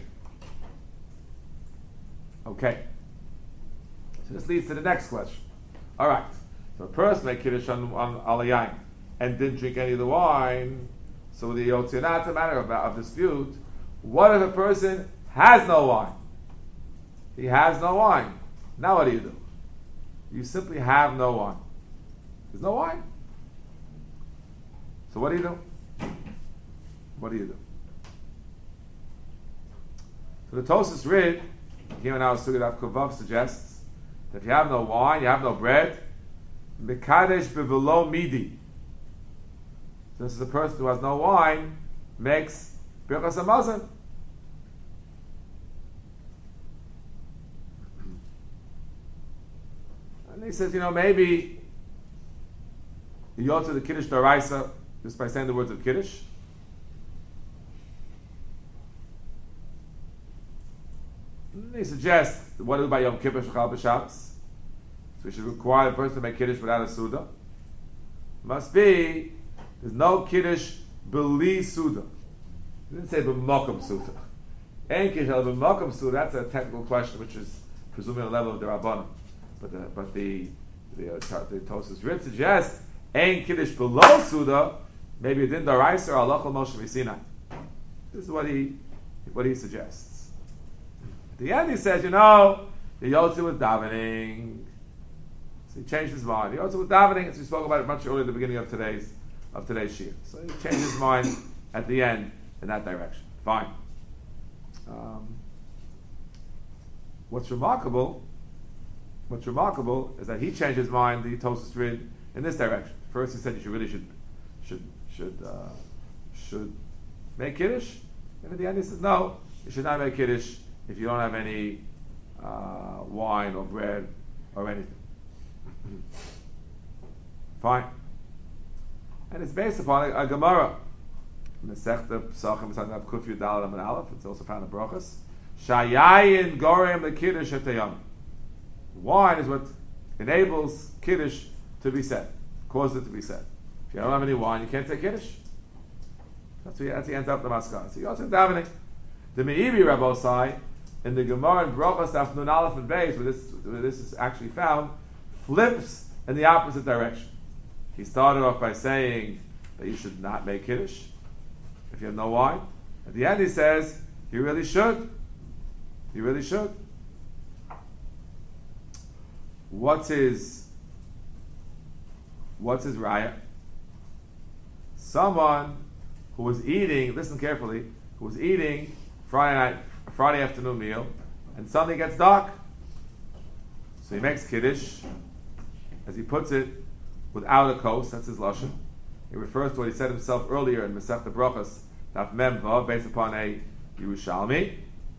Okay. So this leads to the next question. All right. So a person made kiddush on alayayin and didn't drink any of the wine. So the yotzionat, a matter of dispute. What if a person has no wine? He has no wine. Now what do? You simply have no wine. There's no wine. So what do? What do? So the Tosfos Rid, here in our Sugyat Kuvav, suggests that if you have no wine, you have no bread, Mekadesh bevelo midi. So this is a person who has no wine, makes Birchas Hamazon. And he says, maybe you go to the Kiddush D'Oraisa just by saying the words of Kiddush. And he suggests, what do by Yom Kippur Shechal B'Shabbos? So we should require the person to make Kiddush without a Suda. Must be, there's no Kiddush B'li Suda. He didn't say B'Mokum Suda. Ein Kiddush B'Mokum Suda, that's a technical question, which is presumably on the level of the Rabbanim. But the Tosas Rid suggests Ein Kiddush below Suda, maybe it didn't D'Oraisa or Halachah Moshe Sinai. This is what he suggests. At the end he says, the Yotze was davening. So he changed his mind. The Yotze was davening, as we spoke about it much earlier at the beginning of today's shiur. So he changed his mind at the end in that direction. Fine. What's remarkable is that he changed his mind, the Tosas Rid, in this direction. First he said you should make Kiddush, and at the end he says no, you should not make Kiddush if you don't have any wine or bread or anything. Fine. And it's based upon a Gemara. Masechta Pesachim Sandav Kuf Yud Daled Amud Aleph. It's also found in Brachos. Shayayin Gorem LeKiddush Etayam. Wine is what enables Kiddush to be said, causes it to be said. If you don't have any wine, you can't say Kiddush. That's he ends up the Maskana. So you also davening. The Meiri Rabbosai in the Gemara in Brachos Daf Nun Aleph and Beis, where this is actually found, flips in the opposite direction. He started off by saying that you should not make Kiddush if you have no wine. At the end he says, you really should. You really should. What's his raya? Someone who was eating, listen carefully, who was eating Friday afternoon meal, and suddenly it gets dark. So he makes Kiddush, as he puts it, without a kos, that's his lashon. He refers to what he said himself earlier in Masechta Brachos, Daf Mem Vav, based upon a Yerushalmi.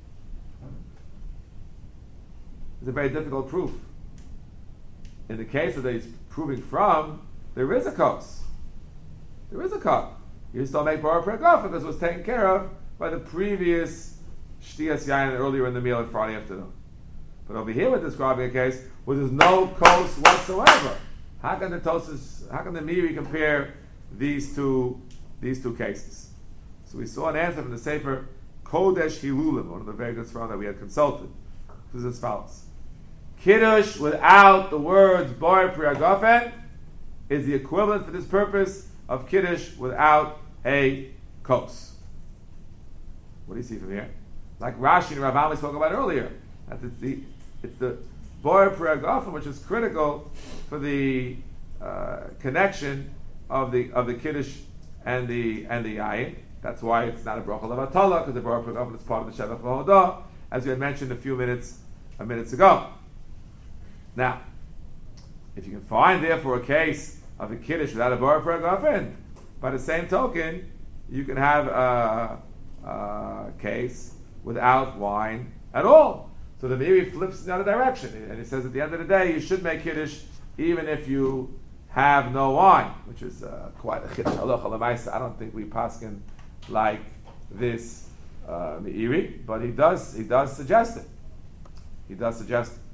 It's a very difficult proof. In the case that he's proving from, there is a kos. There is a cup. You still make bar prekaf because it was taken care of by the previous shtiyas yayin earlier in the meal on Friday afternoon. But over here we're describing a case where there's no kos whatsoever. How can the Miri compare these two cases? So we saw an answer from the Sefer Kodesh Hilulim, one of the very good scholars that we had consulted. This is as follows: Kiddush without the words bar priagafen is the equivalent for this purpose of Kiddush without a kos. What do you see from here? Like Rashi and Rav Ami spoke about earlier, that it's the bar priagafen which is critical for the connection of the Kiddush and the yayin. That's why it's not a bracha levatala, because the bar priagafen is part of the Shevach V'Hodah, as we had mentioned a few minutes ago. Now, if you can find therefore a case of a Kiddush without a bar priagafen, by the same token, you can have a case without wine at all. So the Meiri flips in the other direction, and it says at the end of the day, you should make Kiddush even if you have no wine, which is quite a chiddush halacha l'maisa. I don't think we paskin like this Meiri, but he does suggest it. He does suggest it.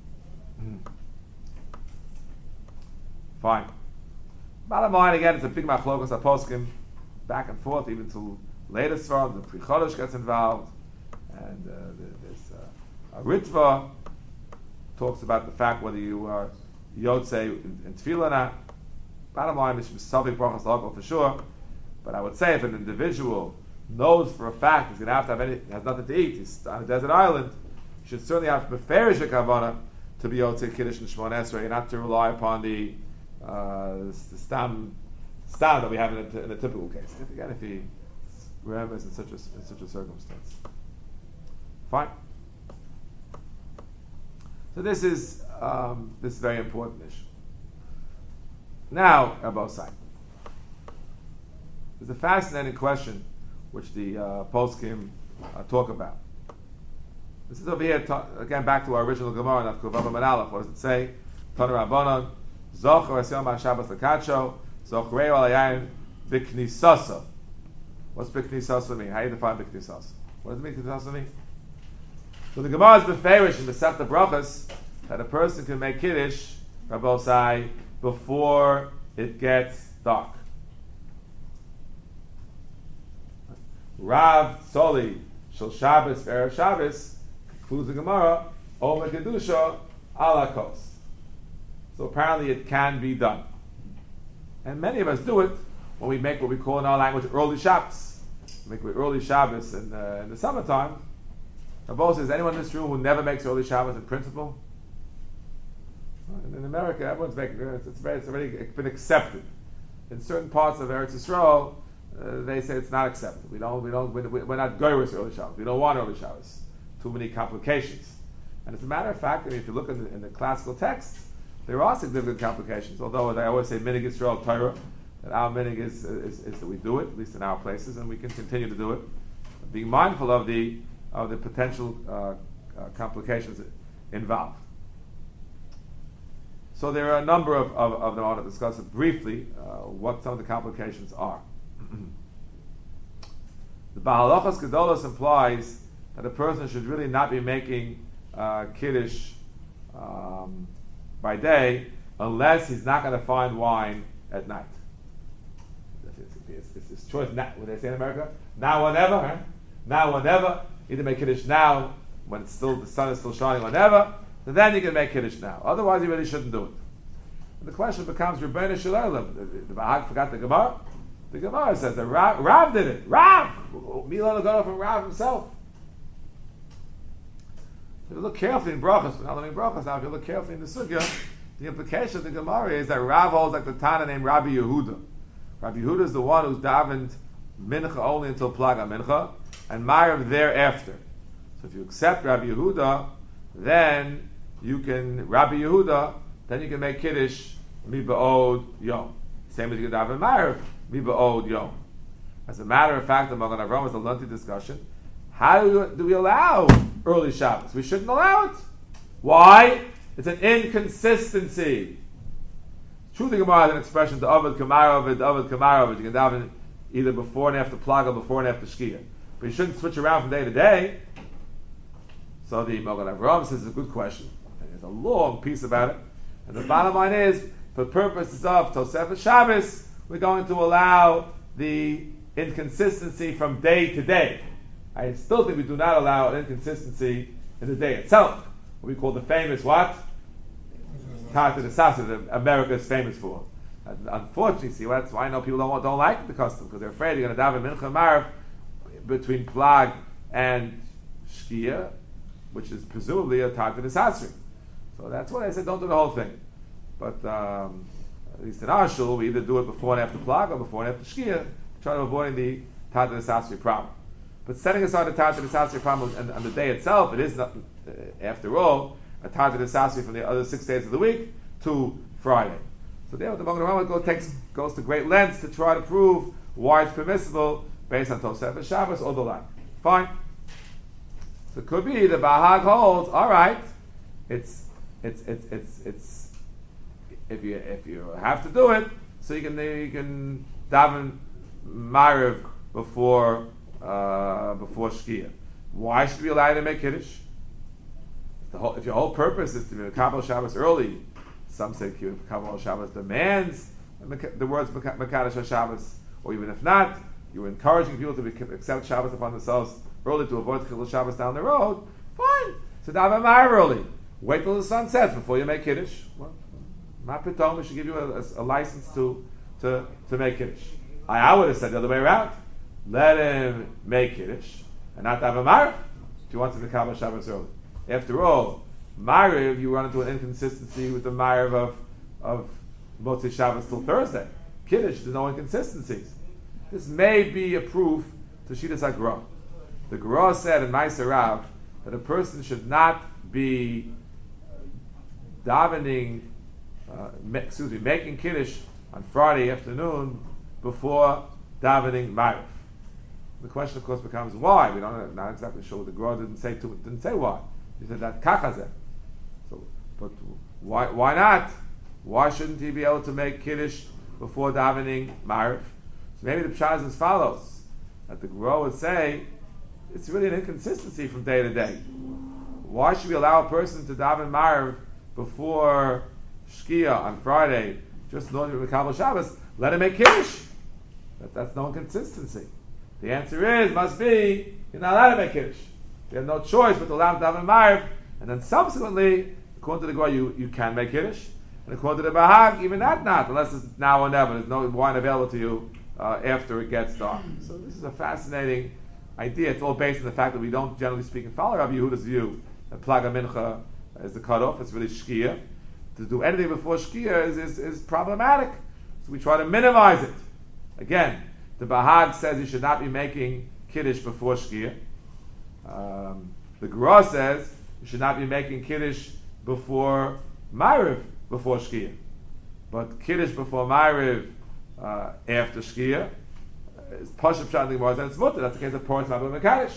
Fine. Bottom line, again, it's a big machlokas aposkim, back and forth, even to later svarim. The Pri Chodesh gets involved, and this Ritva talks about the fact whether you are Yotze in Tefillah or not. Bottom line, it's Savik Brachas L'Hakol for sure, but I would say if an individual knows for a fact he's going to have anything, has nothing to eat, he's on a desert island, he should certainly have Beferish Kavana to be Yotze Kiddush and Shmon Esrei, and not to rely upon the stam that we have in a typical case. Again, if he remembers in such a circumstance. Fine. So this is very important issue. Now, Abosai. There's a fascinating question which the poskim talk about. This is over here, again, back to our original Gemara, Kuvav Amud Aleph. What does it say? Tana Rabbanon, Zocher Esyom HaShabbos Lekacho, Zochrei Alayayin B'Knisasa. What's B'Knisasa mean? How do you define B'Knisasa? What does B'Knisasa mean? So the Gemara is beferish in the Sefta Brachas that a person can make Kiddush, Rabbosai, before it gets dark. Rav Soli Shel Shabbos Erev Shabbos concludes the Gemara Omer Kedusha Ala Kos. So apparently it can be done, and many of us do it when we make what we call in our language early Shabbos. We make early Shabbos in the summertime. Rabbi says, anyone in this room who never makes early Shabbos in principle? In America, everyone's making it. It's already been accepted. In certain parts of Eretz Yisrael, they say it's not accepted. We're not goyrus early Shabbos. We don't want early Shabbos. Too many complications. And as a matter of fact, if you look in the classical texts, there are significant complications. Although they always say minig Yisrael Torah, that our minig is that we do it, at least in our places, and we can continue to do it, being mindful of the potential complications involved. So there are a number of them. I want to discuss it briefly, what some of the complications are. The Bahalachas Gedolos implies that a person should really not be making Kiddush by day unless he's not going to find wine at night. It's his choice. What they say in America? Now or never. Huh? Now or never. Either make Kiddush now, when the sun is still shining, or never. So then you can make Kiddush now. Otherwise, you really shouldn't do it. And the question becomes, Rebbeinu Shalom. The Bahag forgot the Gemara. The Gemara says that Rav did it. Rav! Milan got off from Rav himself. If you look carefully in Brachas, we're not learning Brachas now, if you look carefully in the Sugya, the implication of the Gemara is that Rav holds like the Tana named Rabbi Yehuda. Rabbi Yehuda is the one who's davened Mincha only until Plaga Mincha, and Ma'ariv thereafter. So if you accept Rabbi Yehuda, then you can make Kiddush Miba'od Yom. Same as you can daven Ma'ariv Miba'od Yom. As a matter of fact, the Magen Avraham was a lengthy discussion. How do we allow early Shabbos? We shouldn't allow it. Why? It's an inconsistency. True, the Gemara has an expression, the Avad Kamar Avad, Avad Kamar Avad. You can daven either before and after Plaga, before and after Shkia. But you shouldn't switch around from day to day. So the Magen Avraham says it's a good question. And there's a long piece about it. And the bottom line is, for purposes of Tosefet Shabbos, we're going to allow the inconsistency from day to day. I still think we do not allow an inconsistency in the day itself. What we call the famous what? Tarta de Sasa, that America is famous for. And unfortunately, see, that's why I know people don't like the custom, because they're afraid you're going to daven Mincha Marav between Plag and Shkia, which is presumably a Tarta de Sasri. So that's why I said don't do the whole thing. But at least in our shul, we either do it before and after Plag or before and after Shkia, try to avoid the Tarta de Sasri problem. But setting aside the Tarta de Sasri problem on the day itself, it is not, after all, a Tarta de Sasri from the other 6 days of the week to Friday. So there, the Magen Avraham goes to great lengths to try to prove why it's permissible based on Tosefet Shabbos or the like. Fine. So it could be the Bahag holds. All right, it's if you have to do it, so you can daven Ma'ariv before Shkia. Why should we allow you to make Kiddush? If your whole purpose is to be Mekabel Shabbos early, some say Mekabel Shabbos demands the words Mekadosh Shabbos, or even if not, you're encouraging people to accept Shabbos upon themselves early to avoid Chilul Shabbos down the road. Fine, so daven Ma'ariv early. Wait till the sun sets before you make Kiddush. Well, Mapitom, we should give you a license to make Kiddush. I would have said the other way around. Let him make Kiddush and not daven Ma'ariv if he wants to Mekabel Shabbos early. After all, Ma'ariv, you run into an inconsistency with the Ma'ariv of Motzei Shabbos till Thursday. Kiddush, there's no inconsistencies. This may be a proof to Shitas HaGra. The Gra said in Ma'aser Rav that a person should not be making Kiddush on Friday afternoon before davening Ma'ariv. The question, of course, becomes why. We're not exactly sure. The Gra didn't say why. He said that kachazeh. So, but Why not? Why shouldn't he be able to make Kiddush before davening Ma'ariv? So maybe the pshat is as follows, that the Gemara would say, it's really an inconsistency from day to day. Why should we allow a person to daven Ma'ariv before Shkia on Friday, just in order to Mekabel Shabbos? Let him make Kiddush. That's no inconsistency. The answer must be, you're not allowed to make Kiddush. You have no choice but to allow him to daven Ma'ariv, and then subsequently, according to the Gemara, you can make Kiddush. And according to the Bahag, even that not, unless it's now or never. There's no wine available to you after it gets dark. So this is a fascinating idea. It's all based on the fact that we don't, generally speaking, follow Rabbi Yehuda's view that Plaga Mincha is the cutoff. It's really Shkia. To do anything before Shkia is problematic. So we try to minimize it. Again, the Bahag says you should not be making Kiddush before Shkia. The Gemara says you should not be making Kiddush before Ma'ariv, before Shkia. But Kiddush before Ma'ariv after Shkia is Pashup Pshat in the Gemara, and it's mutter. That's the case of Poritz Mabel Mekadosh.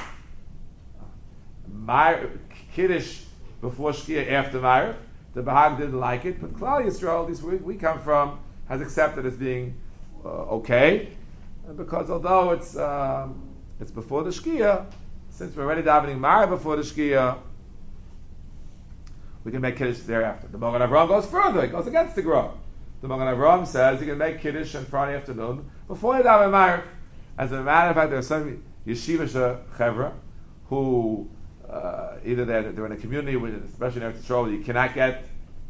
Kiddush before Shkia after Ma'ariv, the Bahag didn't like it, but Klal Yisrael, at least we come from, has accepted as being okay, because although it's before the Shkia, since we're already davening Ma'ariv before the Shkia, we can make Kiddush thereafter. The Magen Avraham goes further. It goes against the Gemara. The Magen Avraham says you can make Kiddush on Friday afternoon before you daven Ma'ariv. As a matter of fact, there are some yeshivish chevra who either they're in a community, especially in Eretz Yisrael, you cannot get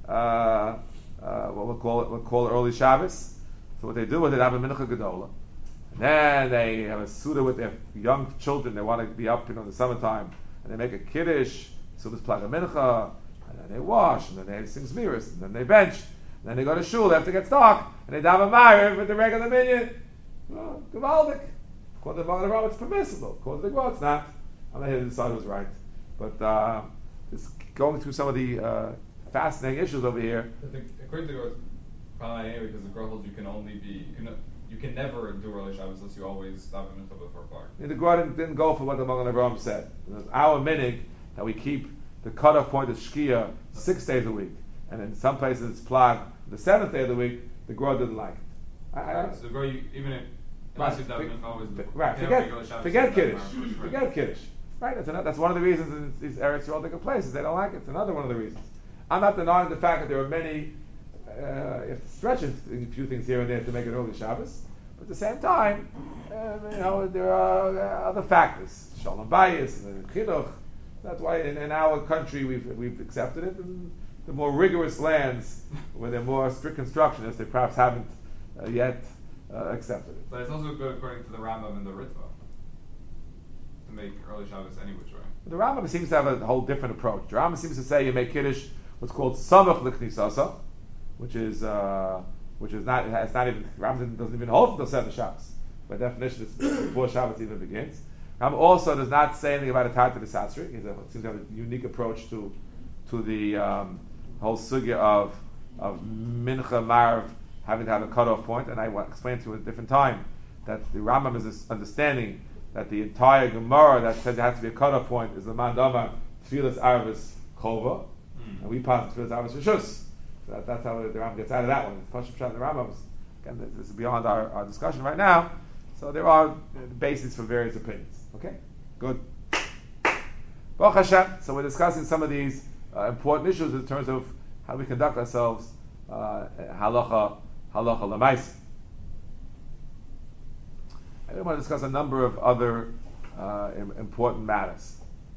what we'll call early Shabbos. So what they do is they have a mincha gedola, and then they have a suda with their young children. They want to be up in the summertime, and they make a Kiddush. So there's plaga mincha. And then they wash, and then they sing Zmiris, and then they bench, and then they go to shul after it gets dark, and they daven Ma'ariv with the regular minyan. Gavaldik. According to the Magen Avraham, it's permissible. According to the Gemara, it's not. I'm not here to decide who's right. But it's going through some of the fascinating issues over here. I think, according to the Gemara, it's probably anyway, because the Gemara holds you can never do early Shabbos unless you always daven mincha before Clark. The Gemara didn't go for what the Magen Avraham said. It's our minig that we keep the cutoff point of Shkia 6 days a week, and in some places it's Plag the 7th day of the week. The Gemara didn't like it. So the Gemara, even if unless you daven mincha always, forget Kiddush. Forget Kiddush. Right. That's one of the reasons in these Eretz Yisrael places they don't like it. It's another one of the reasons. I'm not denying the fact that there are many. You have to stretch a few things here and there to make it early Shabbos, but at the same time, there are other factors. Shalom bayis, chinuch. That's why in our country we've accepted it. And the more rigorous lands, where they're more strict constructionists, they perhaps haven't yet accepted it. But it's also good according to the Rambam and the Ritva to make early Shabbos any which way. The Rambam seems to have a whole different approach. The Rambam seems to say you make Kiddush what's called Samach L'Knisasa, which is not even, Rambam doesn't even hold until 7 Shabbos. By definition, it's before Shabbos even begins. Rambam also does not say anything about a Tarta D'Sasri. He seems to have a unique approach to the whole sugya of Mincha Ma'ariv having to have a cutoff point, and I will explain to you at a different time that the Rambam is this understanding that the entire Gemara that says there has to be a cutoff point is the Mandama Tfilas Arvis Kova, and we pass Tfilas Arvis Rishus. So that's how the Rambam gets out of that one. It's Pashup Pshat in the Rambam. Again, this is beyond our discussion right now. So there are bases for various opinions. Okay? Good. Baruch Hashem. So we're discussing some of these important issues in terms of how we conduct ourselves halacha l'maisa. I want to discuss a number of other important matters.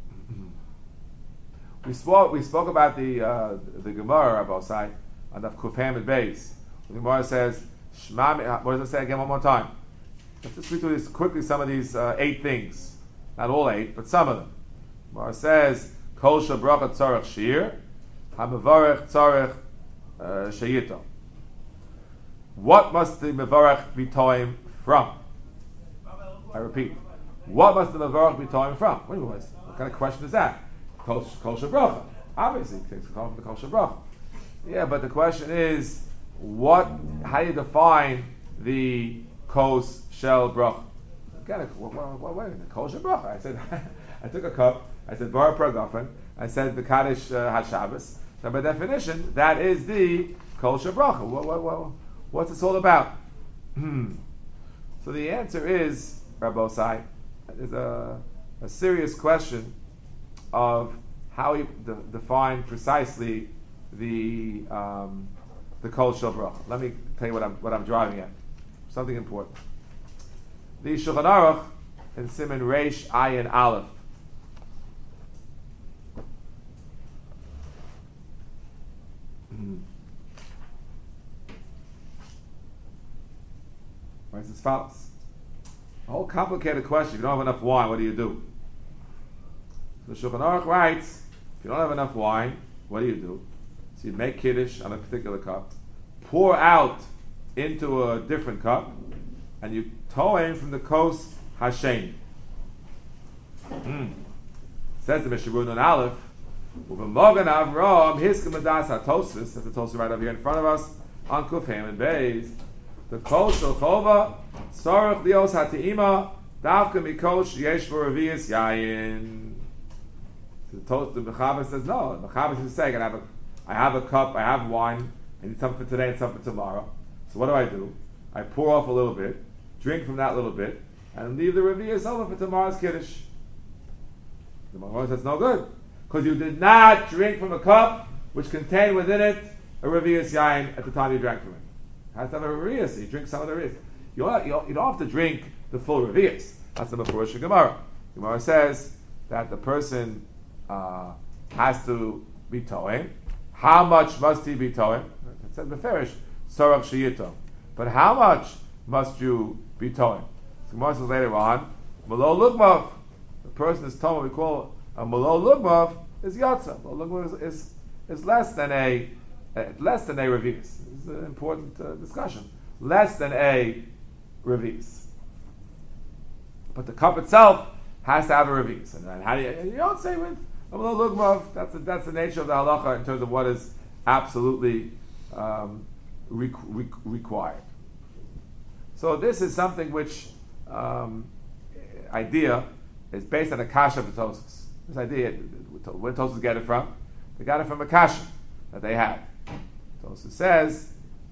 We spoke about the Gemara about Osai on the Kufam and Beis. The Gemara says, Shema. What does it say again one more time? Let's just read through this quickly. Some of these 8 things, not all 8, but some of them. The Gemara says, Kol shabracha tzarech shir, hamavarech tzarech sheyito. What must the mevarech be toim from? I repeat, what must the mevarech be toim from? What kind of question is that? Kol shabracha. Obviously, it takes from the kol shabracha. Yeah, but the question is, how do you define the kos shel bracha? Wait a minute, kol shel bracha. I said, I took a cup. I said bar pragafen. I said the kaddish HaShabbos. then by definition, that is the kol shabracha. What's this all about? So the answer is, Rabbosai, is a serious question of how you define precisely the kol shabracha. Let me tell you what I'm driving at. Something important. The Shulchan Aruch in Siman Reish Ayin Aleph. Writes as follows. A whole complicated question. If you don't have enough wine, what do you do? So the Shulchan Aruch writes, if you don't have enough wine, what do you do? So you make kiddush on a particular cup, pour out into a different cup, and you tow from the coast Hashem. Says the Mishnah Berurah Aleph, Uvemogan Avram Hiskamadas HaTosfos. That's the Tosfos right over here in front of us on Kuf Hem and Beis. The Kol Shel Chova Sarach Lios HaTeima Davka Mikosh Yesh V'Revius Yayin. The Mechaber says no. The Mechaber is saying I have a cup, I have wine, I need some for today and some for tomorrow. So what do? I pour off a little bit, drink from that little bit, and leave the Revius over for tomorrow's Kiddush. The Mechaber says no good. Because you did not drink from a cup which contained within it a Revius Yain at the time you drank from it. It has to have a Revius, so you drink some of the Revius. You don't have to drink the full Revius. That's the Mefurish Gemara. Gemara says that the person has to be towing. How much must he be towing? It says Beferish, Sorach Shiyito. But how much must you be towing? So Gemara says later on, Malo Lugmav. The person is towing what we call a Malo Lugmav is Yatza. Malo Lugmav is less than a Revius. This is an important discussion. Less than a Revius. But the cup itself has to have a Revius. And how do you don't say with a Malo Lugmav. That's the nature of the halacha in terms of what is absolutely required. So this is something which idea is based on a kasha of the Tosfos. This idea, where Tosfos get it from? They got it from a kasha that they had. Tosfos says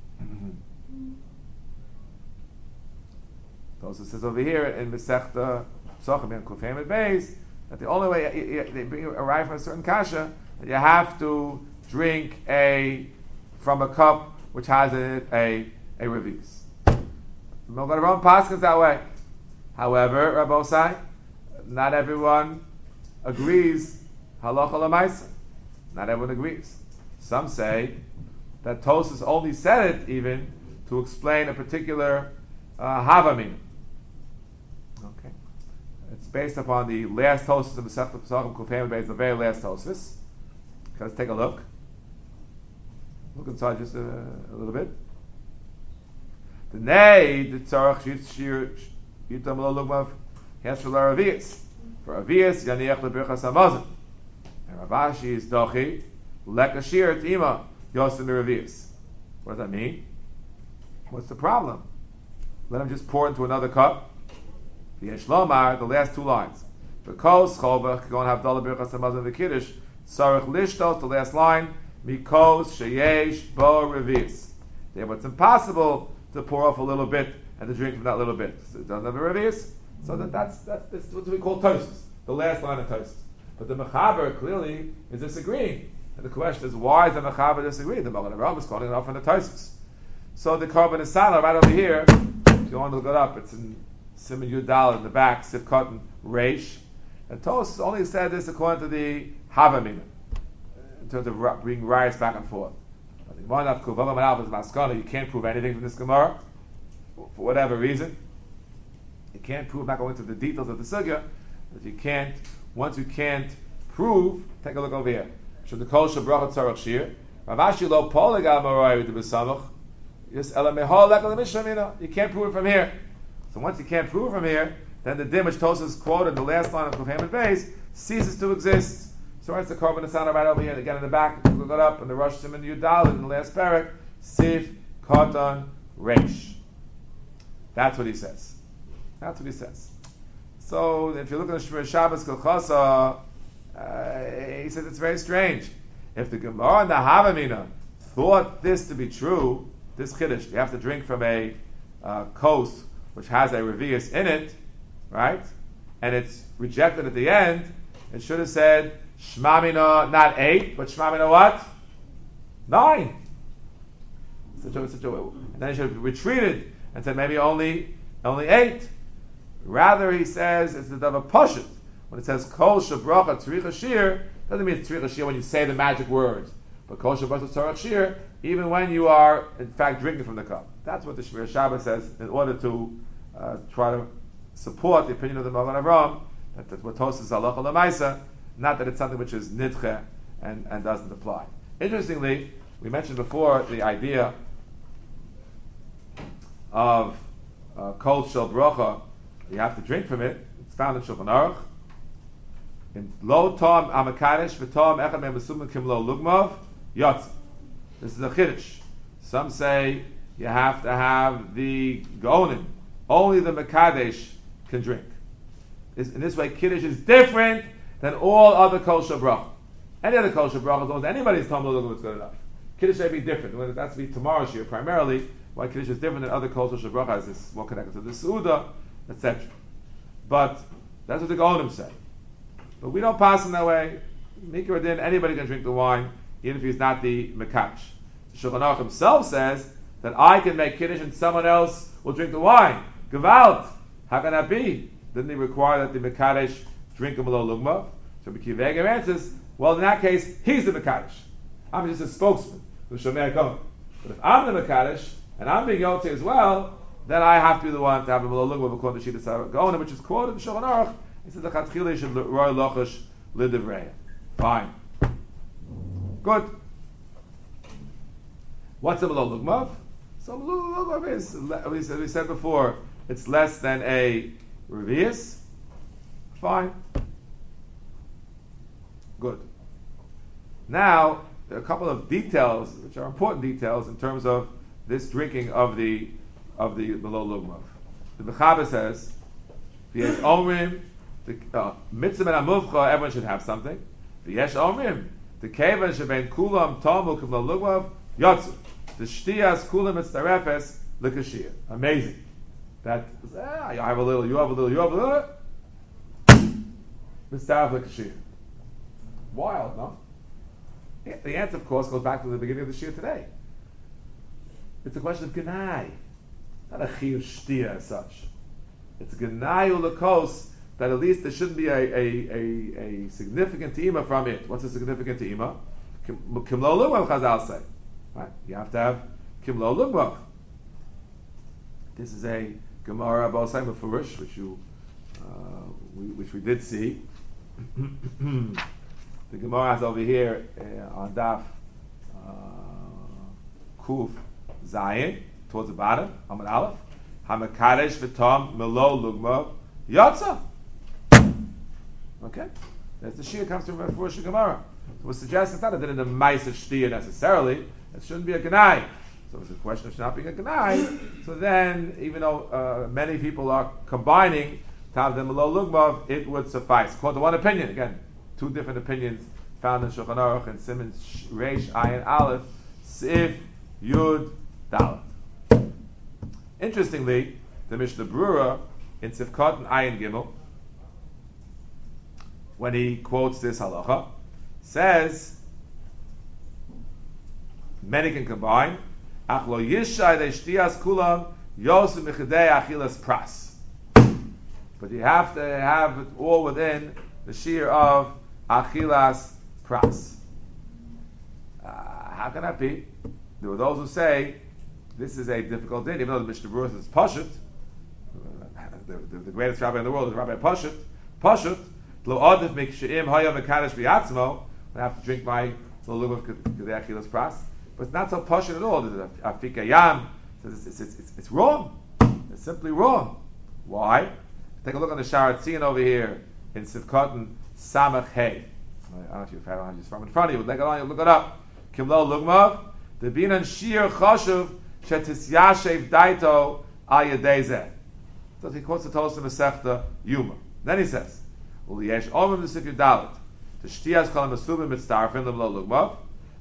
over here in Masechta Psachim and Kuf Hem and Beis that the only way they arrive from a certain kasha that you have to drink from a cup which has in it a revius. Milchad Ram Paskins that way. However, Rabbosai, not everyone agrees halacha l'maisa. Not everyone agrees. Some say that Tosfos only said it even to explain a particular havamin. Okay, it's based upon the last Tosfos of Masechta Pesachim Kuf Hem Beis, the very last Tosfos. Okay, let's take a look. Look inside just a little bit. The nay the tzarach shir yitam lo lugmav has for Ravius. For Ravius yaniach lebrichas hamazon. And Ravashi is dochi lekashir tima yosim Ravius. What does that mean? What's the problem? Let him just pour into another cup. V'yesh lomar, the last two lines. Because chovach going to have dollar brichas hamazon v'kiddush tzarach lishtos, the last line. Mikos sheyesh bo revius. Therefore, it's impossible to pour off a little bit and to drink from that little bit. So it doesn't have a revius. So that's what we call Tosfos, the last line of Tosfos. But the Mechaber clearly is disagreeing. And the question is, why is the Mechaber disagreeing? The Milchad Ram is calling it off on the Tosfos. So the Korban Esala right over here, if you want to look it up, it's in Siman Yud Daled in the back, Sivkot and Reish. And Tosfos only said this according to the Havamim, in terms of bringing riots back and forth. You can't prove anything from this Gemara for whatever reason. You can't prove. I'm not going into the details of the sugya. But you can't. Once you can't prove, take a look over here. Should the kol shabrachat tzarach shir? Ravashi lo poligal maroi with the besamach. Yes, ela mehol lekal mishamina. You can't prove it from here. So once you can't prove it from here, then the dim which Tosfos quoted in the last line of Kuf Hem and Beis ceases to exist. So it's the Korban Esala right over here, again in the back, look it up, in the Rosh Siman Yud Daled in the last parak, Siv, Koton, Reish. That's what he says. That's what he says. So if you look at the Shmir Shabbos Kolchasa, he says it's very strange. If the Gemara and the Havamina thought this to be true, this Chiddush, you have to drink from a kos which has a revius in it, right? And it's rejected at the end, it should have said, Shmamina, not 8, but Shmamina what? 9. And then he should have retreated and said maybe only 8. Rather, he says it's the Dava Pashut. When it says Kol Shabracha Tzricha Shir, doesn't mean Tzricha Shir when you say the magic words. But Kol Shabracha Tzricha Shir, even when you are in fact drinking from the cup. That's what the Shmir Shabbat says in order to try to support the opinion of the Magen Avraham that what Tosas is halacha l'maisa, not that it's something which is nidche and doesn't apply. Interestingly, we mentioned before the idea of kol shel bracha. You have to drink from it. It's found in Shulchan Aruch. In lo tom amakadesh v'tom echad me mesumim kim lo lugmav yotz. This is a chiddush. Some say you have to have the gonim. Only the makadesh can drink. In this way, kiddush is different than all other kol shel bracha. Any other kol shel bracha, as long as anybody's tom lo lugmav, it's good enough. Kiddush may be different. That's to be tomorrow's year primarily. Why kiddush is different than other kol shel bracha, as it's more connected to the seuda, etc. But that's what the Golim say. But we don't pass in that way. Mikra din, anybody can drink the wine, even if he's not the mekadosh. Shulchan Aruch himself says that I can make kiddush and someone else will drink the wine. Gewalt. How can that be? Didn't he require that the mekadosh drink a malo lugma? So Kiva Eger answers, well, in that case, he's the mekadosh. I'm just a spokesman for Shomer Kohen. But if I'm the mekadosh and I'm being yotze as well, then I have to be the one to have a malo lugma according to Shittas Gaonim, which is quoted in Shulchan Aruch. He says the chatchila should roy lochash lidivreya. Fine. Good. What's a malo lugma? So malo lugma is, as we said before, it's less than a revius. Fine. Good. Now, there are a couple of details, which are important details in terms of this drinking of the malo lugma. The Mechaber says, "V'yesh omrim, the mitzvah and amuvcha, everyone should have something. V'yesh omrim, the kevan shebein kulam tomu kim lo lugma yotzu, the shtiyas kulam mitzarefes l'kashir." Amazing. That I have a little, you have a little, you have a little. Mitzaref l'kashir. Wild, no? The answer, of course, goes back to the beginning of the shir today. It's a question of genai, not a chiyuv shtia as such. It's a genai ulakos that at least there shouldn't be a significant teima from it. What's a significant teima? Kim lo lugmav, Chazal say. Right? You have to have kim lo lugmav. This is a Gemara Bosai Mefurish, which we did see. The Gemara is over here on Daf Kuf Zayin, towards the bottom, Amud Aleph. Hamakadesh v'tom melo lugma yotza. Okay, that's the shir comes from Mefurish Gemara. So we're suggesting not that in the Ma'aser Shtiya necessarily. It shouldn't be a Ganai. So it's a question of not being a Ganai. So then, even though many people are combining to have the melo lugma, it would suffice. According to one opinion, again, two different opinions found in Shulchan Aruch and Siman Reish Ayin Aleph Sif Yud Dalet. Interestingly, the Mishnah Brura in Sifkot and Ayin Gimel, when he quotes this halacha, says many can combine. Ach lo yishai de shtiyas kulam yosu mechidei achilas pras. But you have to have it all within the shear of achilas pras. How can that be? There were those who say this is a difficult din, even though the Mishnah Berurah says Pashut. The greatest rabbi in the world is Rabbi Pashut. Pashut lo adif miksheim haya mekadesh biatzmo. I have to drink my little lugmav kedei achilas pras. But it's not so Pashut at all. There's Afika Yam. It's wrong. It's simply wrong. Why? Take a look on the Sharat Tzion over here in Sivkot Samach Hey. I don't know if you've had it from in front of you. Look it up. Kimlo Lugmav. The Binan Shir Choshuv Shetis Yashev Daito Al Yadezeh. So he quotes the Tosafos Masechta Yuma. Then he says, Uliyesh Omim L'Sif Yudalit. The Shtiyas Kol Masubim Mitztarfin Limlo Lugmav.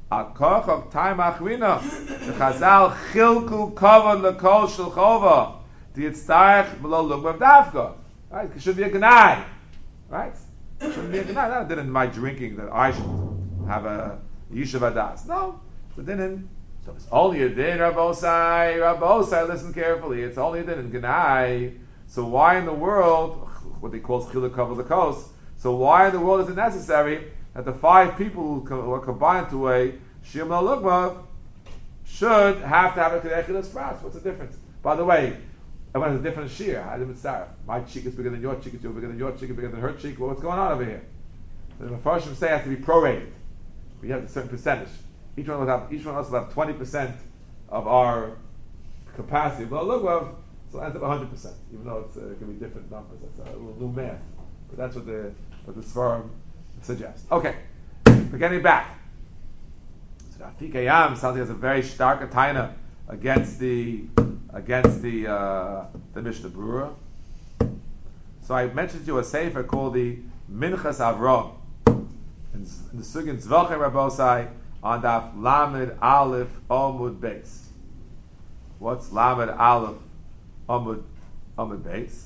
Akoch of time achrina. The Chazal chilku kavod lekol shel chova. The yitzarech below lugmav dafka. Right? It should be a gnai. Right? It shouldn't be a gnai. Not a din in my drinking that I should have a yishuv adas. No. It's a din in. So it's only a din, Rabbosai, listen carefully. It's only a din in gnai. So why in the world, what they call chiluk kavod lekos? So why in the world is it necessary that the 5 people who are combined to a Shiyam Lugma should have to have a Kedechilas Pras? What's the difference? By the way, everyone has a different Shir. My cheek is bigger than your cheek, it's bigger than your cheek, bigger than her cheek. Well, what's going on over here? So the Mepharshim say it has to be prorated. We have a certain percentage. Each one of us will have 20% of our capacity. Well, Lugma, so it ends up 100%, even though it can be different numbers. That's a little new math. But that's what the Sfarim suggests. Okay, we're getting back. So Afikayam sounds like has a very stark ataina against the Mishnah Brura. So I mentioned to you a sefer called the Minchas Avram in the Sugin Zvochem Rabbosai on Daf Lamed Aleph Omud Beis. What's Lamed Aleph Omud Beis?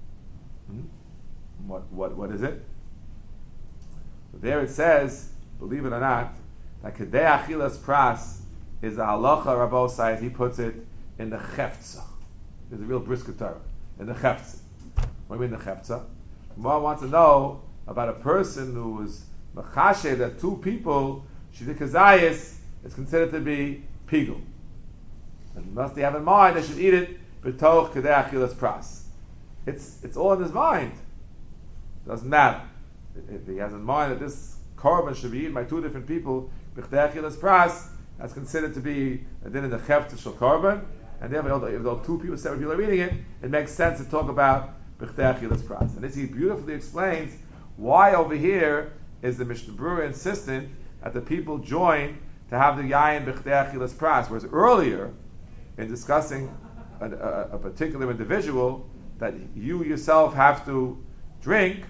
What is it? So there it says, believe it or not, that Kedei Achilas Pras is the halacha Rabbosai, as he puts it, in the Cheftza. There's a real brisker Torah in the Cheftza. What do you mean the Cheftza? Gemara wants to know about a person who is machashe that 2 people, Shida Kazayis, is considered to be pigul. And must they have in mind they should eat it b'toch Kedei Achilas Pras. It's all in his mind. Doesn't matter. If he has in mind that this korban should be eaten by 2 different people, b'chdei achilas pras, that's considered to be a din in the chefta shel korban, and therefore, if there are 2 people, 7 people are eating it, it makes sense to talk about b'chdei achilas pras. And this he beautifully explains why over here is the Mishnah Brura insistent that the people join to have the yayin b'chdei achilas pras, whereas earlier, in discussing a particular individual that you yourself have to drink,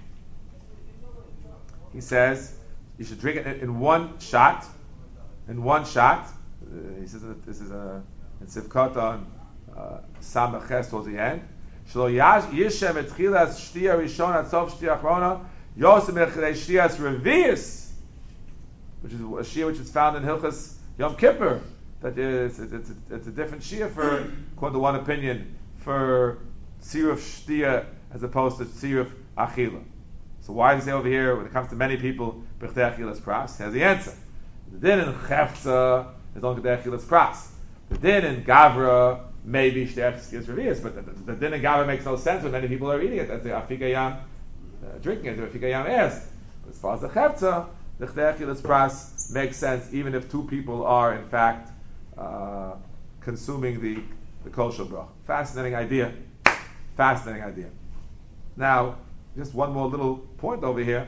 he says you should drink it in one shot. In one shot. He says that this is in Sivkot on Samach Ches towards the end. Shlo yishem etchilas shtia rishon at sof shtia achrona yosem echrei shtias revius, which is a shia which is found in Hilchas Yom Kippur. That is, it's a different shia for, according to one opinion, for tziruf shtia as opposed to tziruf achila. So why does he say over here, when it comes to many people, b'chdei achilas pras? Here's the answer. The din in chefza is only b'chdei achilas pras. The din in gavra maybe shtei achilas revius, but the din in gavra makes no sense when many people are eating it. That's the afikayam drinking it. The afikayam asked. As far as the chefza, the b'chdei achilas pras makes sense even if 2 people are in fact consuming the kosher brach. Fascinating idea. Fascinating idea. Now, just one more little point over here.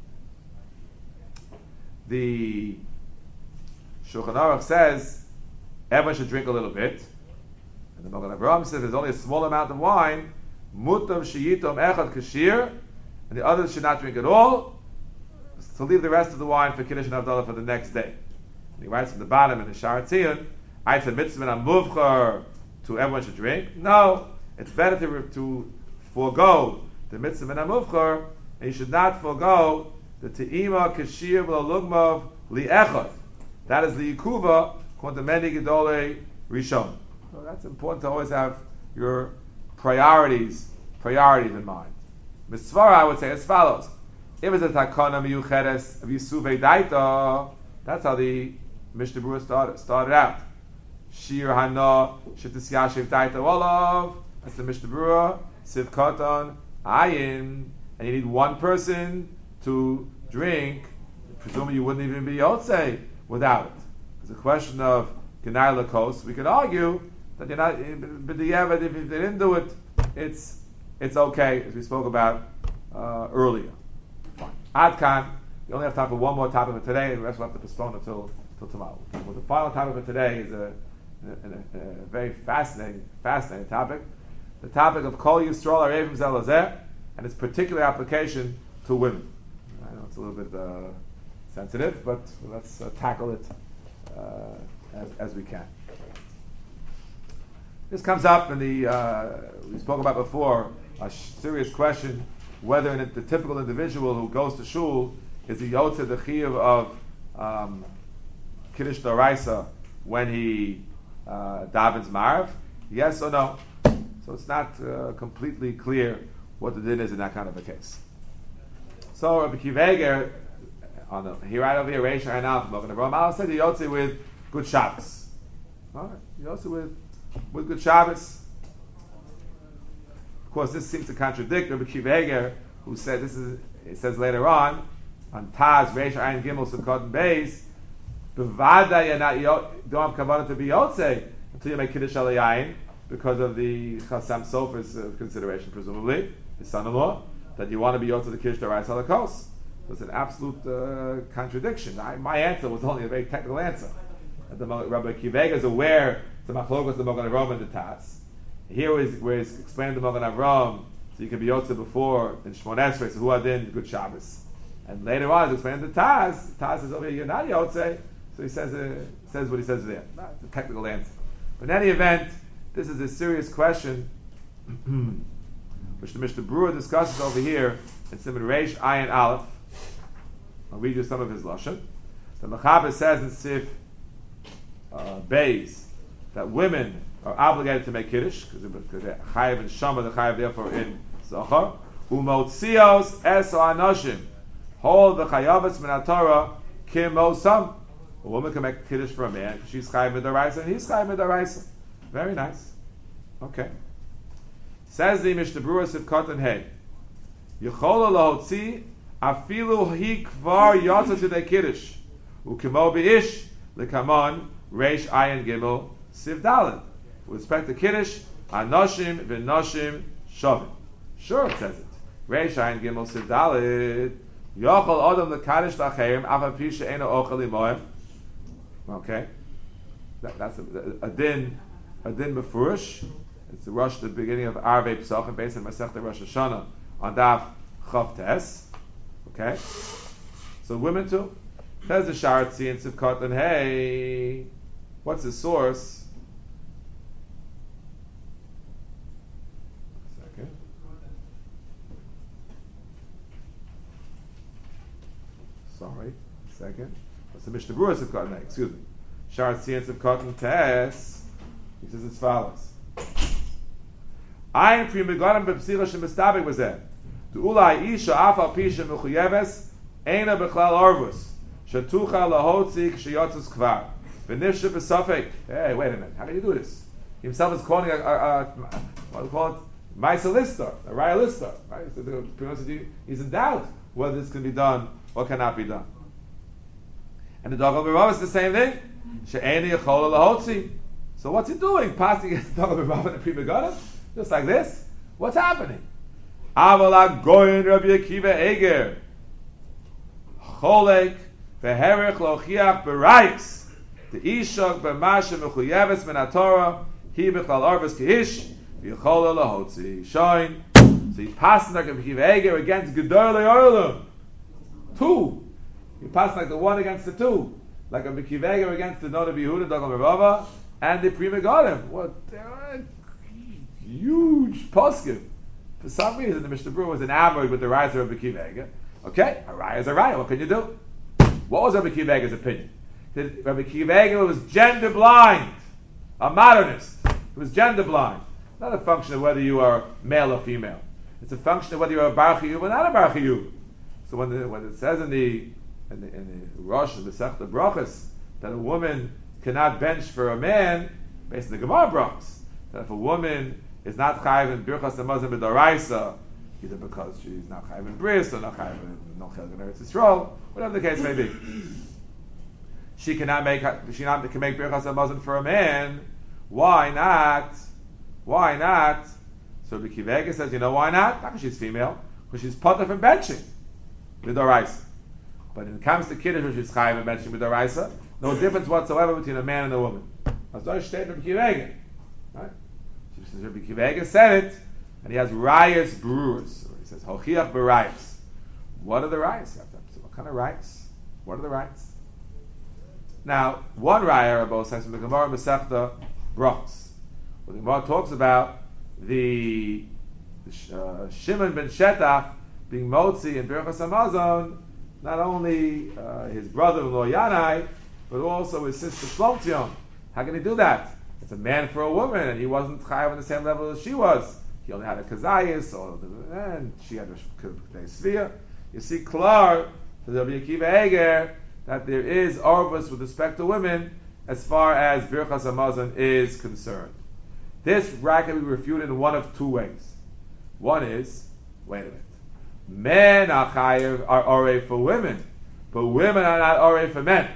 The Shulchan Aruch says everyone should drink a little bit, and the Magen Avraham says there's only a small amount of wine. Mutav sheyitom echad kashir, and the others should not drink at all. To leave the rest of the wine for Kiddush and Havdalah for the next day. And he writes from the bottom in the Shar Tzion, I said mitzvah and muvchar to everyone should drink. No, it's better to forego the mitzvah and amuvchar, and you should not forego the te'ima kashir v'lugmav li'echad. That is the yikuva according to many gedolei rishon. So that's important to always have your priorities in mind. Mitzvah, I would say as follows: if it's a takana miyucheres of yisuvei daita, that's how the Mishnah Brura started out. Shir hana shetis yashiv daita olav. That's the Mishnah Brura. Sivkatan ayin, and you need 1 person to drink. Presumably, you wouldn't even be yotzei without it. It's a question of genai lakos. We could argue that you're not, but if they didn't do it, it's okay, as we spoke about earlier. Fine. Adkan. We only have time for one more topic for today, and the rest we'll have to postpone until tomorrow. Well, the final topic for today is a very fascinating topic. The topic of Kol Yisrael Arevim Zelazeh, and its particular application to women. I know it's a little bit sensitive, but let's tackle it as we can. This comes up in the we spoke about before, a serious question whether the typical individual who goes to shul is he yotze the chiyuv of Kiddush D'Oraisa when he davens Marv, yes or no? So it's not completely clear what the din is in that kind of a case. So Rabbi Akiva Eiger, he right over here, Reish Ayin Aleph, Mogen Avraham said he yotze with good Shabbos. All right, he yotze with good Shabbos. Of course, this seems to contradict Rabbi Akiva Eiger, who said it says later on Taz Reish Ayin Gimel Sukkot and Beis, b'vada you're not don't have kavanah to be yotze until you make Kiddush Alayayin because of the Chasam Sofer's consideration, presumably his son-in-law, that you want to be yotze the Kiddush D'Oraisa Halakos. So it's an absolute contradiction. My answer was only a very technical answer. Rabbi Akiva Eiger is aware the machlokos the Mogen Avraham and the Taz. Here where he's explaining the Mogen Avraham, so you can be yotze before in Shmon Esrei, so who are then good Shabbos. And later on, he's explaining the Taz. Taz says over here, you're not yotze, so he says what he says there. It's a technical answer. But in any event, this is a serious question, which the Mishnah Berurah discusses over here in Siman Reish Ayin Aleph. I'll read you some of his lashon. The Mechaber says in Sif Beis that women are obligated to make Kiddush because they're chayav in Shama, they're chayav therefore in Zachar. Umotzios es anoshim hold the chayavas min haTorah kimosam. A woman can make Kiddush for a man because she's chayav midaraisa and he's chayav midaraisa. Very nice. Okay. Says the Mishnah Berurah Sivkot and Hey. Yechola lahotzi afilu hi kvar yotza to the Kiddush. Ukimo beish lekamon reish ayin gimel siv daled. With respect to Kiddush, anoshim v'noshim shovim. Sure, it says it. Reish ayin gimel siv daled. Yochol adam lekadish lacheim afa pi she'eno ochel imoim. Okay. That's a din befurish. It's the rush, the beginning of Arvei Pesachim, based on Masechta Rosh Hashanah on Daf Chav Tes. Okay, so women too. Says the Sharatzi and Sivkot and Hey, what's the source? Second. Sorry, second. What's the Mishnah Berurah Sivkot and Hey? Excuse me. Sharatzi and Sivkot and Tes. He says as follows. Ein pri meganim bepsicha shemestabek was that. To ulai isha afal pisha mechuyeves eina bechlal arvus shetucha lahotzi ksheyotzes kvar v'nifshe besafek. Hey, wait a minute. How can you do this? He himself is calling what do you call it? Maisa lister, a raya lister. Right? So he's in doubt whether this can be done or cannot be done. And the Dogel B'Rav is the same thing. She'eni yechola lahotzi. So what's he doing? Passing against the Dogel B'Rav and the Pri Meganim? Just like this? What's happening? Avala goyin Rabbi Akiva Eiger Cholek veherich lochiach berayis the ishak b'mashem mechuyeves min haTorah he b'chal arvus ki'ish v'yichola lahotzi shine. So he's passing like Rabbi Akiva Eiger against Gedolei Olam. Two. He passed like the one against the two. Like Rabbi Akiva Eiger against the Noda B'Yehuda, Dogel B'Rava, and the Pri Meganim. What? Huge poskim. For some reason, the Mishnah Berurah was enamored with the rise of Rabbi Akiva Eiger. Okay, a raya is a raya. What can you do? What was Rabbi Akiva Eiger's opinion? That Rabbi Akiva Eiger was gender blind, a modernist. He was gender blind. Not a function of whether you are male or female. It's a function of whether you are a bar chiyuv or not a bar chiyuv. So when it says in the Rosh of the Masechta Brachos that a woman cannot bench for a man, based on the Gemara Brachos, that if a woman is not chayiv in birchas hamazon b'doraisa, either because she's not chayiv in bris or not chayiv in no chilek in Eretz Yisrael, whatever the case may be, she can make birchas hamazon for a man. Why not? Why not? So Rabbi Akiva Eiger says, you know why not? Not because she's female, because she's potter from benching b'doraisa. But when it comes to Kiddush, she's chayiv in benching b'doraisa, no difference whatsoever between a man and a woman. That's why state Rabbi Akiva Eiger, right? Rabbi Akiva Eiger said it, and he has rayas brewers. He says hochiach b'rayas. What are the rayas? What kind of rayas? What are the rayas? Now, one raya are both sides from the Gemara Masechta Brachos. When the Gemara talks about the Shimon ben Shetach being Motzi in Birchas Hamazon, not only his brother-in-law Yanai, but also his sister Shlomtzion. How can he do that? It's a man for a woman, and he wasn't chayav on the same level as she was. He only had a kazayis, and she had a sphere. You see, klar to the Rabbi Akiva Eger that there is arvus with respect to women as far as Birchas Hamazon is concerned. This can be refuted in one of two ways. One is, wait a minute, men are chayav are orei for women, but women are not orei for men.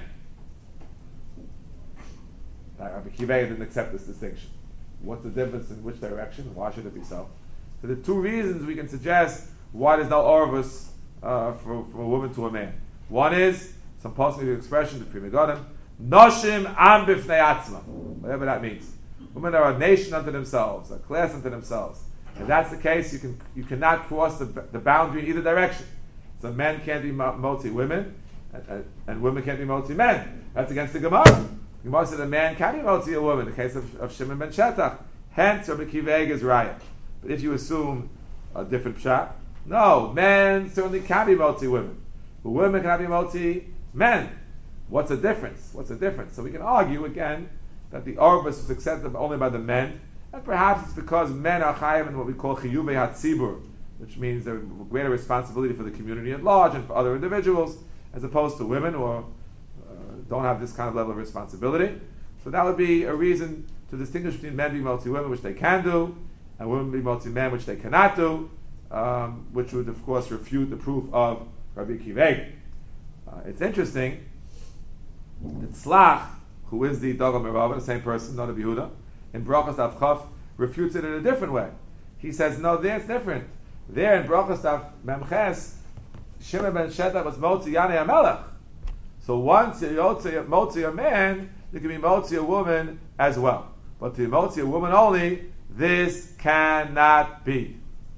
Rabbi Akiva Eger didn't accept this distinction. What's the difference in which direction? Why should it be so? So the two reasons we can suggest why there's no orvus from a woman to a man. One is some positive expression, the Pri Megadim, Noshim am bifnei atzma, whatever that means. Women are a nation unto themselves, a class unto themselves. If that's the case, you cannot cross the boundary in either direction. So men can't be moti women, and women can't be moti men. That's against the Gemara. The Gemara said a man can be moti a woman. In the case of Shimon ben Shetach, hence Rabbi Akiva Eger is raya. But if you assume a different pshat, no, men certainly can be moti women, but women cannot be moti men. What's the difference? So we can argue again that the arvus is accepted only by the men, and perhaps it's because men are chayav in what we call chiyuvei hatzibur, which means a greater responsibility for the community at large and for other individuals, as opposed to women who don't have this kind of level of responsibility. So that would be a reason to distinguish between men being multi women, which they can do, and women being multi men, which they cannot do, which would of course refute the proof of Rabbi Akiva Eger. It's interesting that Tzlach, who is the Dagam Merava, the same person, not a Yehuda, in Brachos Daf Chaf, refutes it in a different way. He says, no, there it's different. There in Brachos Daf Memches, Shimon ben Shetach was Motzi Yanei HaMelech. So once you're Motzi a man, you can be Motzi a woman as well. But to be Motzi a woman only, this cannot be.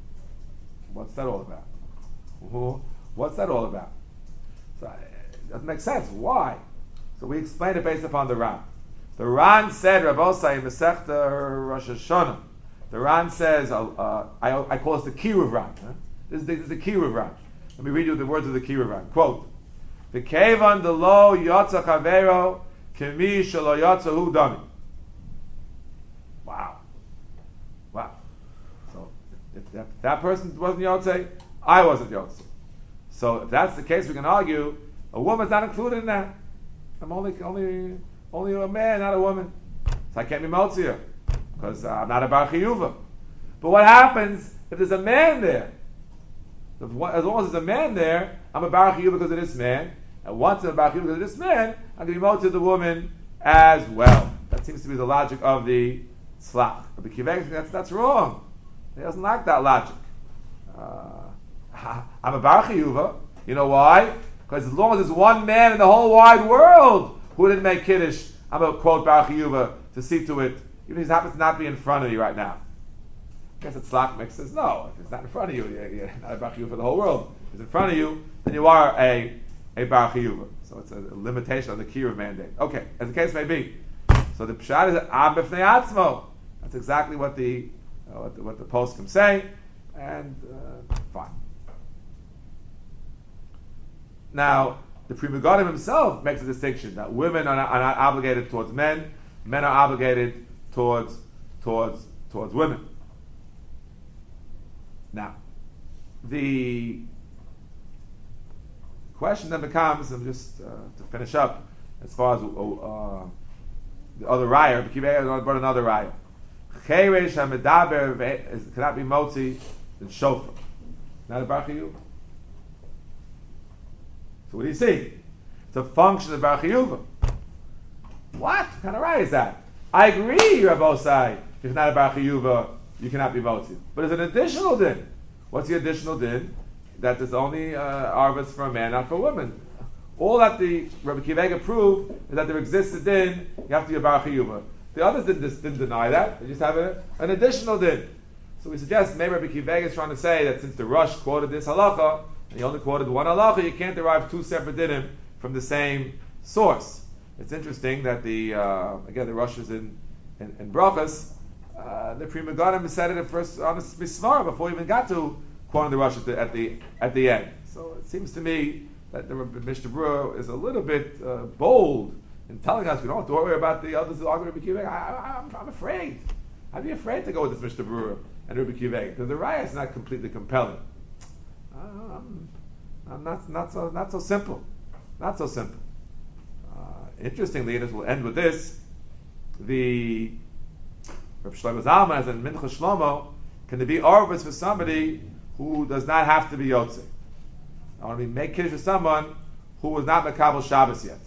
What's that all about? What's that all about? So it doesn't make sense. Why? So we explain it based upon the Ran. The Ran said, Rabbosai in Masechta Rosh Hashanah. The Ran says, I call this the Kiruv Ran. This is the Kiruv Ran. Let me read you the words of the Kiruv Ran. Quote, the Kevan the lo yotza chavero kemi shelo yotza hu dami. Wow. So if that person wasn't Yotze, I wasn't Yotze. So if that's the case, we can argue a woman's not included in that. I'm only a man, not a woman. So I can't be Motzia because I'm not a Bar Chiyuva. But what happens if there's a man there? As long as there's a man there, I'm a Bar Chiyuva because of this man. And once I'm a Bar Chiyuva because of this man, I'm going to be Motzia the woman as well. That seems to be the logic of the Tzlach. But the Kivek, that's wrong. He doesn't like that logic. I'm a Bar Chiyuva. You know why? Because as long as there's one man in the whole wide world who didn't make Kiddush, I'm a quote Bar Chiyuva to see to it, even if he happens to not be in front of you right now. I guess the Tzlach makes says, no, if it's not in front of you, you're not a Bar Chiyuva for the whole world. If it's in front of you, then you are a Bar Chiyuva. So it's a limitation on the Kiruv mandate. Okay, as the case may be. So the Pshat is Am B'fnei Atzmo. That's exactly what the poskim say, and fine. Now, the Pri Megadim himself makes a distinction that women are not obligated towards men are obligated towards women. Now, the question then becomes, and just to finish up, as far as the other raya, Akiva brought another raya. Cheresh HaMedaber cannot be motzi in shofar. Not a Bar Chiyuva. So what do you see? It's a function of Bar Chiyuva. What kind of raya is that? I agree, Rabbosai. If it's not a Bar Chiyuva, you cannot be motzi. But there's an additional din. What's the additional din? That there's only arvus for a man, not for a woman. All that the Rabbi Akiva Eger proved is that there exists a din, you have to be a Bar Chiyuva. The others didn't deny that. They just have an additional din. So we suggest maybe Rabbi Akiva Eger is trying to say that since the Rosh quoted this halacha, and he only quoted one halacha, you can't derive two separate dinim from the same source. It's interesting that the again the Rosh is in Brachas. The Pri Megadim said it at first on a Mismara before we even got to quoting the Rosh at the end. So it seems to me that the Mishnah Berurah is a little bit bold in telling us we don't have to worry about the others who argue Rabbi Akiva. I'm afraid. I'd be afraid to go with this Mishnah Berurah and Rabbi Akiva because the Raya is not completely compelling. I'm not so simple. Not so simple. Interestingly, and we'll end with this, the Reb Shlomo Zalman as in Mincha Shlomo, can there be Orvis for somebody who does not have to be Yotze? I want to make Kiddush for someone who was not Mekabel Shabbos yet.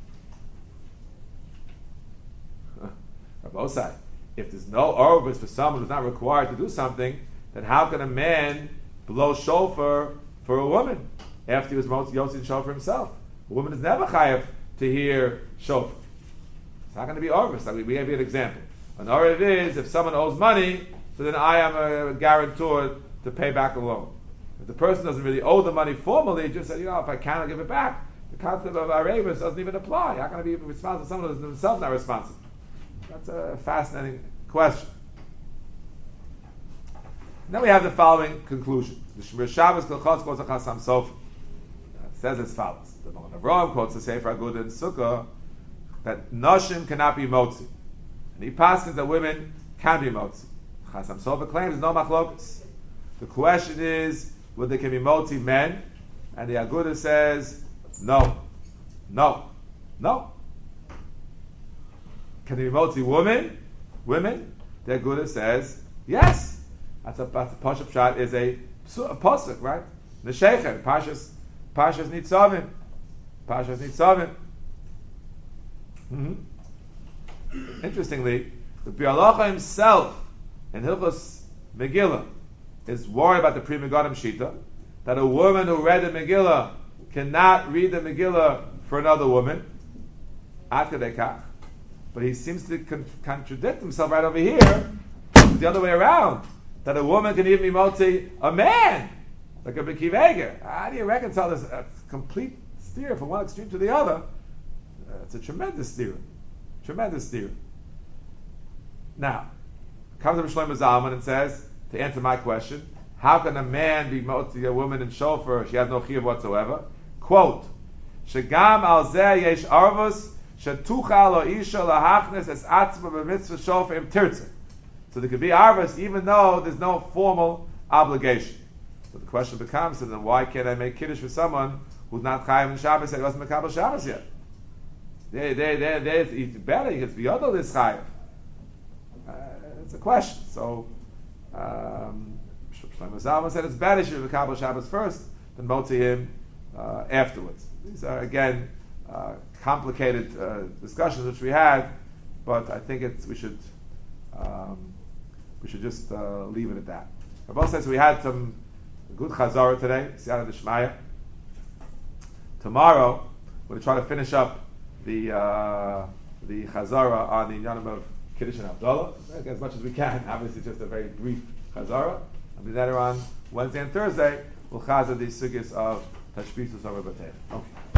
Rabbi Osai, if there's no Orvis for someone who's not required to do something, then how can a man blow shofar for a woman after he was Yotze shofar himself? A woman is never chayav to hear shofar. It's not going to be Orvis. Like we have an example. An Orvis is if someone owes money, so then I am a guarantor to pay back a loan. If the person doesn't really owe the money formally, just said, if I cannot give it back, the concept of Arabis doesn't even apply. How can I be responsible for someone who's himself not responsible? That's a fascinating question. Then we have the following conclusion. The Shemir Shabbos Kolchotz quotes a Chasam Sofer. It says as follows. The Magen Avraham quotes the Sefer Agudah in Sukkah that Noshim cannot be Motzi. And he passes that women can be Motzi. Chasam Sofer claims no machlokas. The question is, whether they can be Motzi men? And the Agudah says, no. Can they be Motzi women? The Agudah says, yes. That's a Pashup Pshat is a Pasuk, right? Neshecher, Pashas Nitzavim. Interestingly, the Bialacha himself in Hilchos Megillah is worried about the Pri Megadim Shita, that a woman who read the Megillah cannot read the Megillah for another woman. Ad Kedei Kach. But he seems to contradict himself right over here, the other way around, that a woman can even be Motzi a man, like a B'Kiv Eger. How do you reconcile this complete steer from one extreme to the other? It's a tremendous steer. Now, comes Rabbi Shlomo Zalman and says, to answer my question, how can a man be Motzi a woman in shofar? She has no chiyuv whatsoever. Quote, Shegam al zeh yesh arvus shetuchal o isha lahachnes es atzma b'mitzvah shofar im tirtzeh. So there could be arvus even though there's no formal obligation. So the question becomes, so then why can't I make kiddush for someone who's not chayav in Shabbos and wasn't mekabel Shabbos yet? It's better. He gets beyond this chayav. It's a question. So Shlomo Zalman said it's better to mekabel Shabbos first than motzi him afterwards. These are again complicated discussions which we had, but I think we should just leave it at that. Rabbi says we had some good chazara today, Siyata D'Shmaya. Tomorrow we're going to try to finish up the chazara on the Inyanim of Kiddush and Havdalah as much as we can. Obviously, just a very brief chazara. And then on Wednesday and Thursday we'll chazar the sugis of Tashbisus over Batei. Okay.